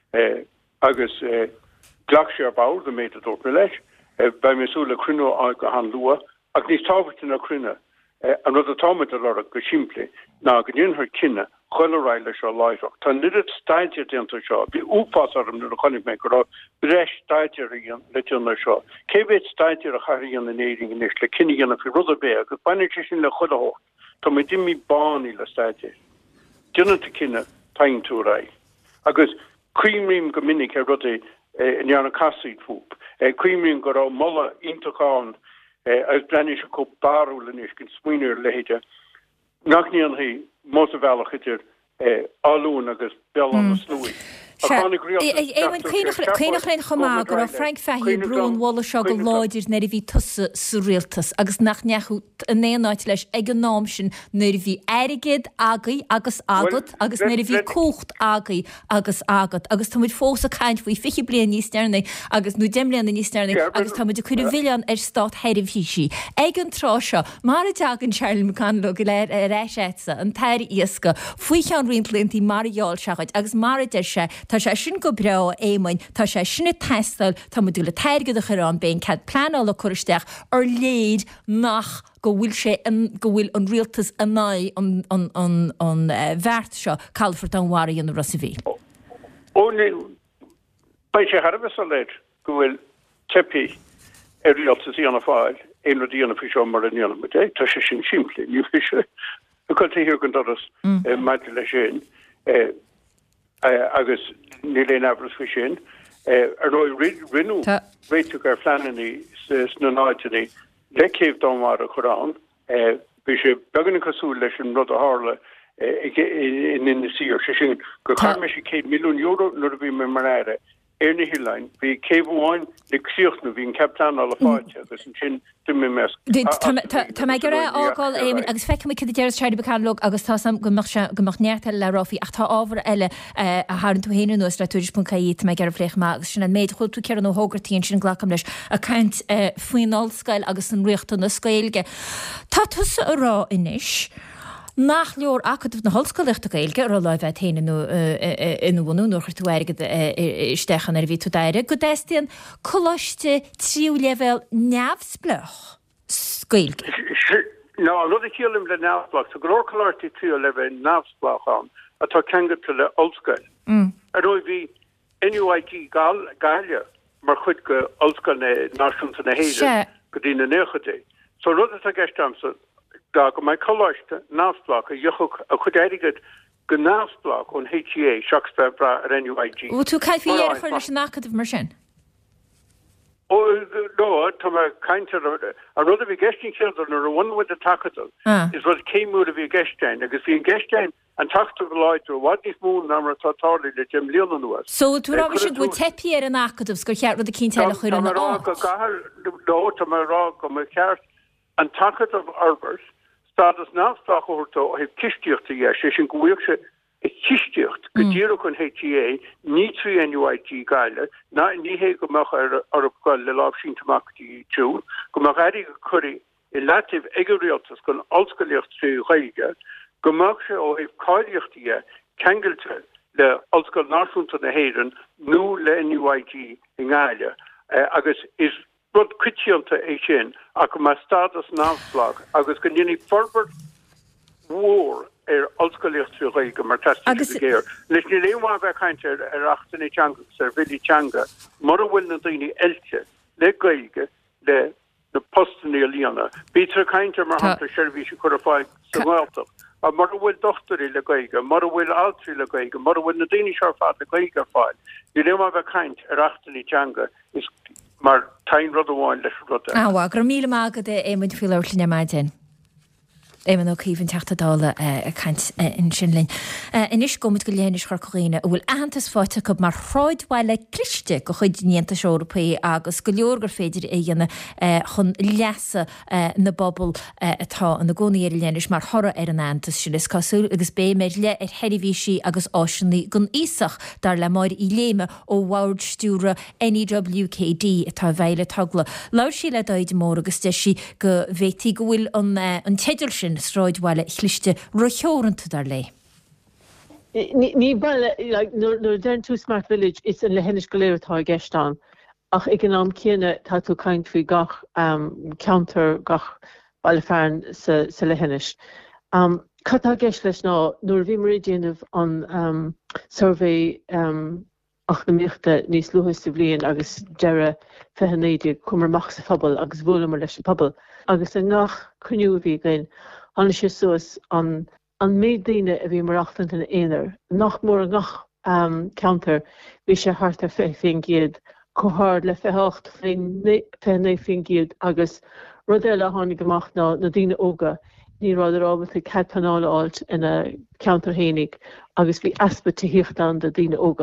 agus glach sé báir de méid a dúirtna leis bei mesúla crunú a go han lua ag níos tábhairta na crunne an rud atáid a lera go siimplé ná go dionn cinenne choileráile seo leiach. Tá nidir staide déanta seo, bí úpás arm na chonig me go breis staide le dúna seo. Céhéid staide a chaíon na éing is le cinine fi rud bé agus baine sin le choilehocht, Tá mé dimí báí le staide. Dúna cinenne tain túrá. Agus cuiimrím go minic ar rud in anna casíd fúp. Cuiimrím go rá molla intaáin agus breine se có barú lenis gin smuoineir lehéide. Nach níon hí móta bhealach idir alún agus belan na slúi. Chéach lein chomá gur Frank fehí brún wall se go láidir na bhí tusa surréaltas agus nach nechu a néáit leis ag an nám sin nuair bhí airigid agaí agus agat agus nuair bhí cócht agaí agus agat agus tá muid fós a caiint faoi fichi blian níos stearna agus nó demblian níos stearna agus tá muid a chuir bhilian ar stát heidir híí. Ag an trá seo mar a deagan Charlie McCanlow go leir rééisa an teir íasca faoi chean riintlintaí marall seachaid agus mar de se tá sé sin go bre émainin tá sé sinna testal tá mu dúla teirgad a churán ben cead planáil a choristeach ar léad nach go bhfuil sé go bhfuil an rialtas a ná an bheirt seo calfort an warí an Rossahí. Bei sé Harbh a leid go bhfuil tepi ar rialtas í anna fáil éon díanana fi seo mar an níanana dé tá sé sin siimplí ní fi se go hir gan doras meinte lei sin agus ní léon abras fi sin ar nó rinú réitú ar fleanaí na náidenaí le céh dámhar a chorán bhí sé began cosú leis an rud a hála in in sír sé sin go chu me sé cé milliún euro nuair a bhí me mar éire ar na hilein bhí céhháin le csiochtna bhín captán á le fáilte agus an sin du mé mes. Tá mé gur ágáil éman agus feice mé cad déir Charlie McCanlow agus tá sam gomach neartta le rofií ach tá ábhar eile a háann tú héanú nó straúris.caí mé gar fléich má agus sin an méid chuil tú cear nó hógartííonn sin ghlacham leis a caiint faoinálscail agus an riochtú na scéilge. Tá tusa a rá inis. Nach leor acadmh na hoscoilechtta gailge ar leibh héine inhú nó chuir tú aige stechan ar bhí tú daire, go déistíon choiste tríú level neamhsplech scoilge. No, an rud a chéalim le neamhsplech, so go choirtí tríú level neamhsplech an atá ceangatal le olscoil. Ar roih bhí N U I G gaile mar chud go olscoil na náisiúnta na héide go dtí na néchadé. So rud a gceistamsa ga go mai choiste náfsplach a joch a chudéigad go náfsplach ón H E A seachspe bra ar N U I G. Bú tú caiithí ar chuir leis nachcadmh mar sin? Ó no, tá caiinte a rud a bhí gestin children ar a one with the tacadal is rud céimú a bhí gestein, agus bhí an gestein an tachtú go láidú wadís mún ná mar tátálaí le Jim Leon was. So tú rá sé go tepi ar an nachcadmh go cheart rud a cín teile chuir an á. Go gahar nó tá mar rá go mar cheart an tacadmh arbers stadas náfsplach ortó heb kiistiocht ja sé sin gohuiigse e kiistiocht godéro kon H E A ní trí N U I G gaile na ní hé gomach ar ar op gal le láb sin tamakti June gomach adi go curry e lativ egerialtas kon alsgaleocht trí chaige gomach se ó heb cáiliochtige kengelte le alsgal násunta na héden nu le N U I G in gaile agus is Rud cuitianta é sin a go má stadas náfsplach agus go dhéananig forbert mhór ar olscoilíochtú réige mar testa géir. Leis ní léomhá bheith chainte ar achtainna teanga ar bhilí teanga mar a bhfuil na daoine eilte le gaige le na postaní a líana. Bítar chainte mar hananta seirbhíse chur a fáid sa ghilteach. A mar a bhfuil dochtarí le gaige, mar a bhfuil altrí le gaige, mar a bhfuil na daoine sear fád le gaige fáil. Ní léomhá bheith chaint ar achtainna teanga is mar tain rud amháin leis rud. Áha, gur míle mágad é émuid fiúirlíne maidin. Éman ó cíhann teachtadála a caiint in sinlinn. Inis gomid go léanais chu choíine a bhfuil ahantas fáte go mar ráidhhaile cliste go chuid níanta Eorpaí agus go leor gur féidir é dhéanana chun leasa na bobbal atá an na gcónaí ar léanais mar thora ar an antas sin is cosú agus bé méid le ar heirihísí agus áisinaí gon ísach dar le máir í léime ó bhhaid stúra N E W K D atá bhéile tagla. Lair sí le daid mór agus deisi go bhétí go bhfuil an teidir sin sráidhhaile chlichte roitheoranta dar lei. Ní bailile nó den tú Smart Village is an le henis go léirtá gceistán ach ag an am céine tá tú caint faoi gach counter gach bailile fearn sa le henis. Catá gceist leis ná nuair bhí mar déanamh an survey ach na míochta níos luthas sa bblion agus deire fehannéide cumar sa phobal agus bhla mar leis an pobal agus an nach cuniú bhí gain an sé suas an an méid daine a bhí mar achtant in éanaar nach mór an gach counter bhí sé hart ar fé fin giad cohard le fehacht féné fin giad agus rud eile tháinig goach ná na daine óga ní rád rábhat cad panála áilt ina counter hénig agus bhí aspa tíocht an de daine óga.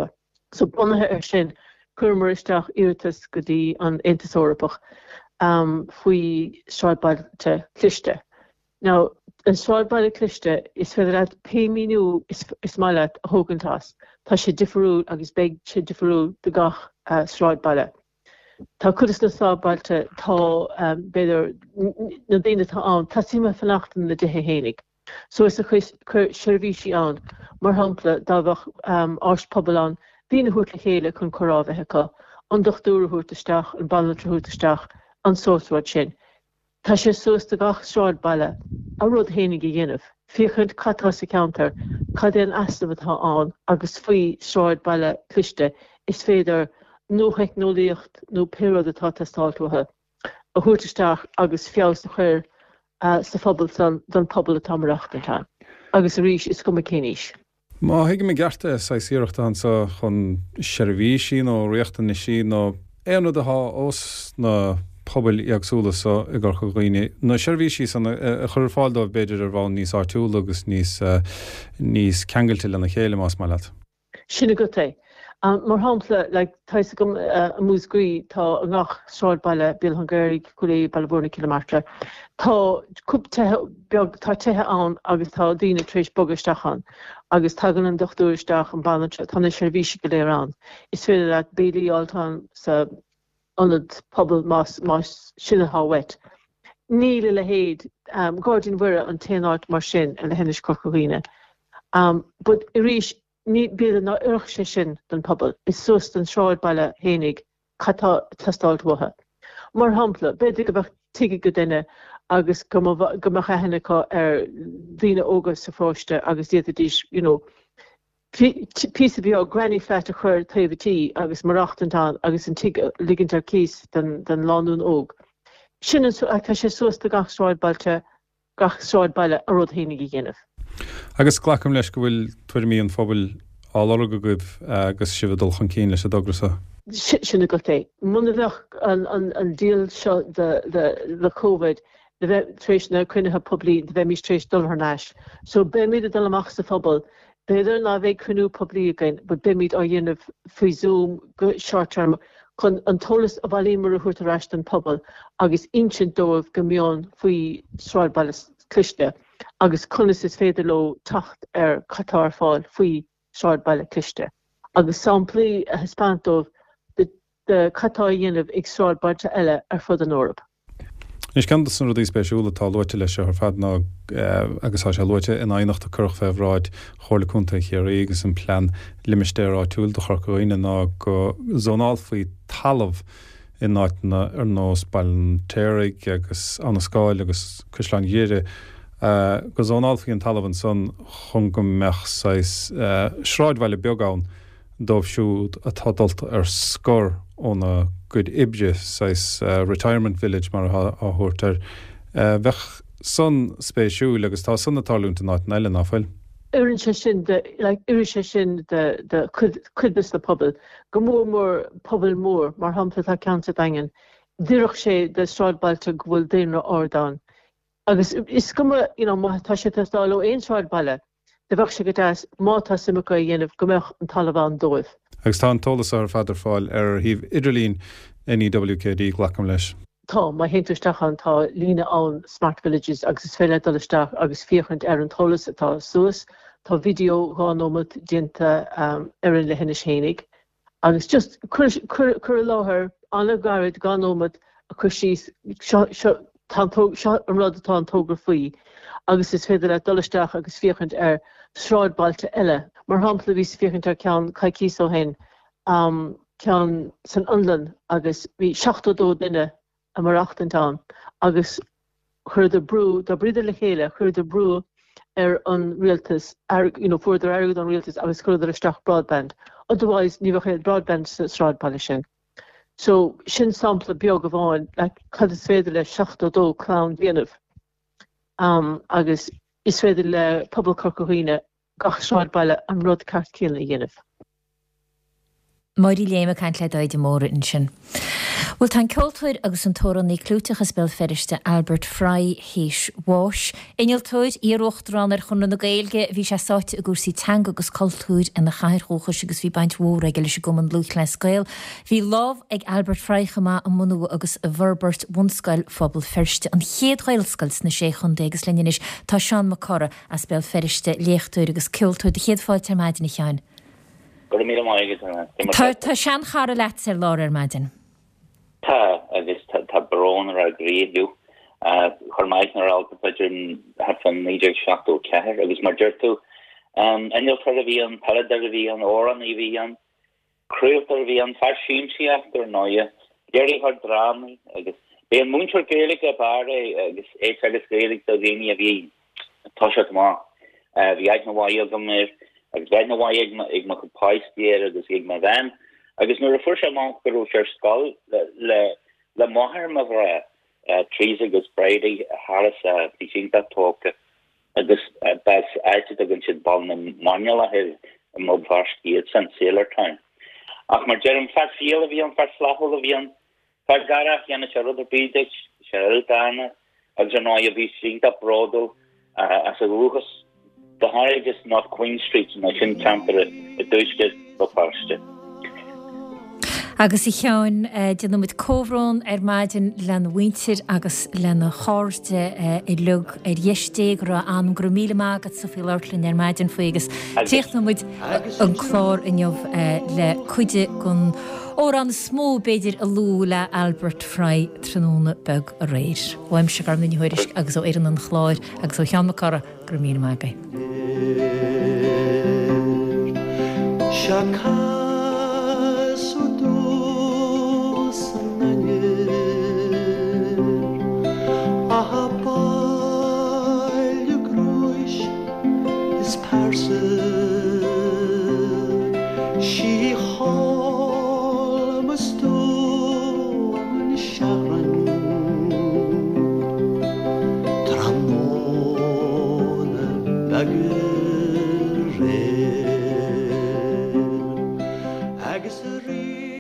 So bunathe ar sin chuirmar isteach iartas go dtí an Aontas Eorpach um, faoi sráidbailte cliste. Now, an sráidbailte cliste is féidir at péimiú is, is maiile a thógantás. Tá sé difriúil agus beag sé difriúil de gach uh, sráidbaile. Tá chudas na sráidbailte tá um, beidir na daine tá an, tá sima fannachtain na dithe hénig. So is a chuir seirbhísí an, mar hampla dábhah um, áist pobl an, Bhína thuirt le chéile chun chorábheitha an dochtúra thuirtaisteach an ballantra thuirtaisteach an sósráid sin. Tá sé suas de gach sráidbaile a rud hénig i dhéanamh. Fichant catá sa counter, cad é an astamhatá an agus faoi sráidbaile cliste is féidir nó heicnolíocht nó péad atá testáiltúthe a thuirtaisteach agus fiás na chuir uh, sa phobal san don pobl atá marachtaitá. Agus a rís is go céníis. Má hiige me gerte sa síireachta an sa chun seirbhí sin ó riochta na sin nó éanú de há os na pobl agsúla sa i gar chughine. Na seirbhí sí san a chur fáildóibh beidir ar bháin níos áitiúil agus níos níos ceangailtil na chéile más mai leat. Sinna go é. Um, mar hampla like, táis gom uh, a músgrí tá an gach sráidbaile bil Hungaric chuí bailbúna kilometre. Tá cúptathe beag tá tuthe an agus tá daoine trééis bogaisteachchan agus tagan an dochtúisteach an banantre tána seirbhíse go léir an. Is féidir le bélaíoltán sa anad pobl más más sinna há wet. Níl le héad um, gáirdín mhuire an téanáid mar sin an le henis corcóíine. Um, but i rís ní bíad na urch sé sin den pobl. Is sus den sráidbaile hénig catá testáiltúthe. Mar hampla, beidir go bheith tuige go duine agus go mecha henneá ar dhíine ógus sa fáiste agus déad dís, you know, pí a bhí á granny feta chuir taobhtí agus marachtaintá agus an tuige ligint ar cís den den lánún óg. Sin tá sé sus de gach sráidbailte gach sráidbaile a rud hénig i dhéanamh. Agus ghlacham leis go bhfuil tuairimí an phobal ála go goibh agus sibh dul chun cín leis a dograsa. Sinna go é. Muna bheith an díal seo le COVID de bheith trééis na chuinethe poblí de bheith mís trééis dul náis. So be míad a dul amach sa phobal, beidir ná bheith cruú poblí again, but be míad á dhéanamh faoi Zoom short term chun an tolas a bhálímar a chuirta reist an pobal agus insin dóibh go mion faoi sráidbaile cliste. agus chunas is féidir le tacht ar catar fáil faoi sráidbaile cliste. Agus samplaí a hispántómh de catá dhéanamh ag sráidbailte eile ar fud an Eorp. Is ceantas san rudí spéisiúla tá luite leis ar fad ná agus tá sé luite in aonacht a chuch fehráid chorlaúnta chéirí agus an plean limistéir áitiúil do chorcaíine ná go zonál faoi talamh in náitna ar nós bailn téirigh agus an scáil agus cosláin dhéire. Uh, go zonál faoi an talamh an son chun go meach sais uh, sráidbhaile beagán dómh siúd atá dulta ar scor óna good ibje sais uh, retirement village mar a thuirtar. Uh, bheith son spéisiúil agus tá son natálúnta náit eile náfuil. Urin sé sin de like uri sé sin de de cudbas na pobl. Go mór mór pobl mór mar hampla tá ceanta daingen. Díreach sé de sráidbailte go bhfuil daoine ardán. Agus is goma, you know, má tá sé testáil ó aon sráidbaile, de bheith sé go deas má tá simachá dhéanamh go mbeadh an talamh dóibh. Agus tá an tolas ar fadidir fáil ar híh idirlín N E W K D glacham leis. Tá, má héintúisteachchan tá lína an Smart Villages agus is féile dolisteach agus fíochant ar an tolas atá suas, tá video gáómad dianta um, ar an le henis hénig. Agus just chur láthair anna garid gáómad a chur síos an rud atá an tógra faoi, agus is féidir le dolisteach agus fíochant ar sráidbailte eile. Mar hampla bhí fíochant ar ceann caiicís ó hen um, ceann san Anlan agus bhí seachtó duine a marachtaintán agus chuir de brú, dá bríidir le chéile, chuir de brú ar an rialtas, you know, fuidir airgad an rialtas agus chuidir isteach broadband. Otherwise, ní bheith chéad broadband sa sráidbaile sin. So sin sampla beag go bháin, le cad is féidir le seachtó clán bhéanamh. Um, agus is féidir le pobl corcóíine gach sráidbaile an rud ceart céanna dhéanamh. Maidí léime caiint le dóid mór in sin. Bhfuil tá ceoltóir agus an tóran í clúteachas bell feriste Albert Fry héis Walsh. Iniltóid íochtran ar chun na gailge bhí sé sáit a gúsí tang agus cultúr in na chairróchas agus bhí baint mhór ag leis go an lúch le scail. Bhí láh ag Albert Fry chama an mú agus a Verbert bhunscail fphobal feriste an chéad chailscails na sé chun dégus leis tá Seán Macara as bell feriste léchtúir agus ceoltóir de chéad fáil tar maidin na cheann. Tá sean chara leat ar lá ar maidin. Tá agus tá barón ar a gréadú chumáid ar alta peidir hat fan níidir seachtó ceir agus mar dúirtú anil tar a bhí an paradar a bhí an óran i bhí an cruúiltar a bhí an fearsíimsíachtar náide déirí ar drámaí agus bé an múntar géalaigh a bare agus é agus géalaigh do dhaoine a bhí tá se má bhí ag na bhaid go mir agus bheith na bhaid ag ma go páistíir agus ag ma bhein agus nuair a fuair sé má gurú sé scoil le le maithir ma bhra trí agus Brady Harris bhí sin tóca agus bes éite agan siad ball na manual a hir a mód bharscíad san Sailor Town. Ach mar deir an fear fial a bhí an fear slachol a bhí an fear garach dhéanana se rud a bídeach se ildána agus an áid a bhí sin a brodal as a rúchas de háir just not Queen Street na sin campar a dúisce do páiste. Agus i cheann déanam muid cóhrán ar maidin lena wintir agus lena cháirte i lug ar dhéistéag ra an gur míle mágad sa fí leirlinn ar maidin faoi agus tíochtna muid an chlár inneomh le chuide gon ó an smó beidir a lú le Albert Fry tróna beg a réir. Bhaim se gar mini thuiris agus ó éan an chláir agus ó Seán Macara gur míle mágaid. She holmes to an sharon tramona bagre agus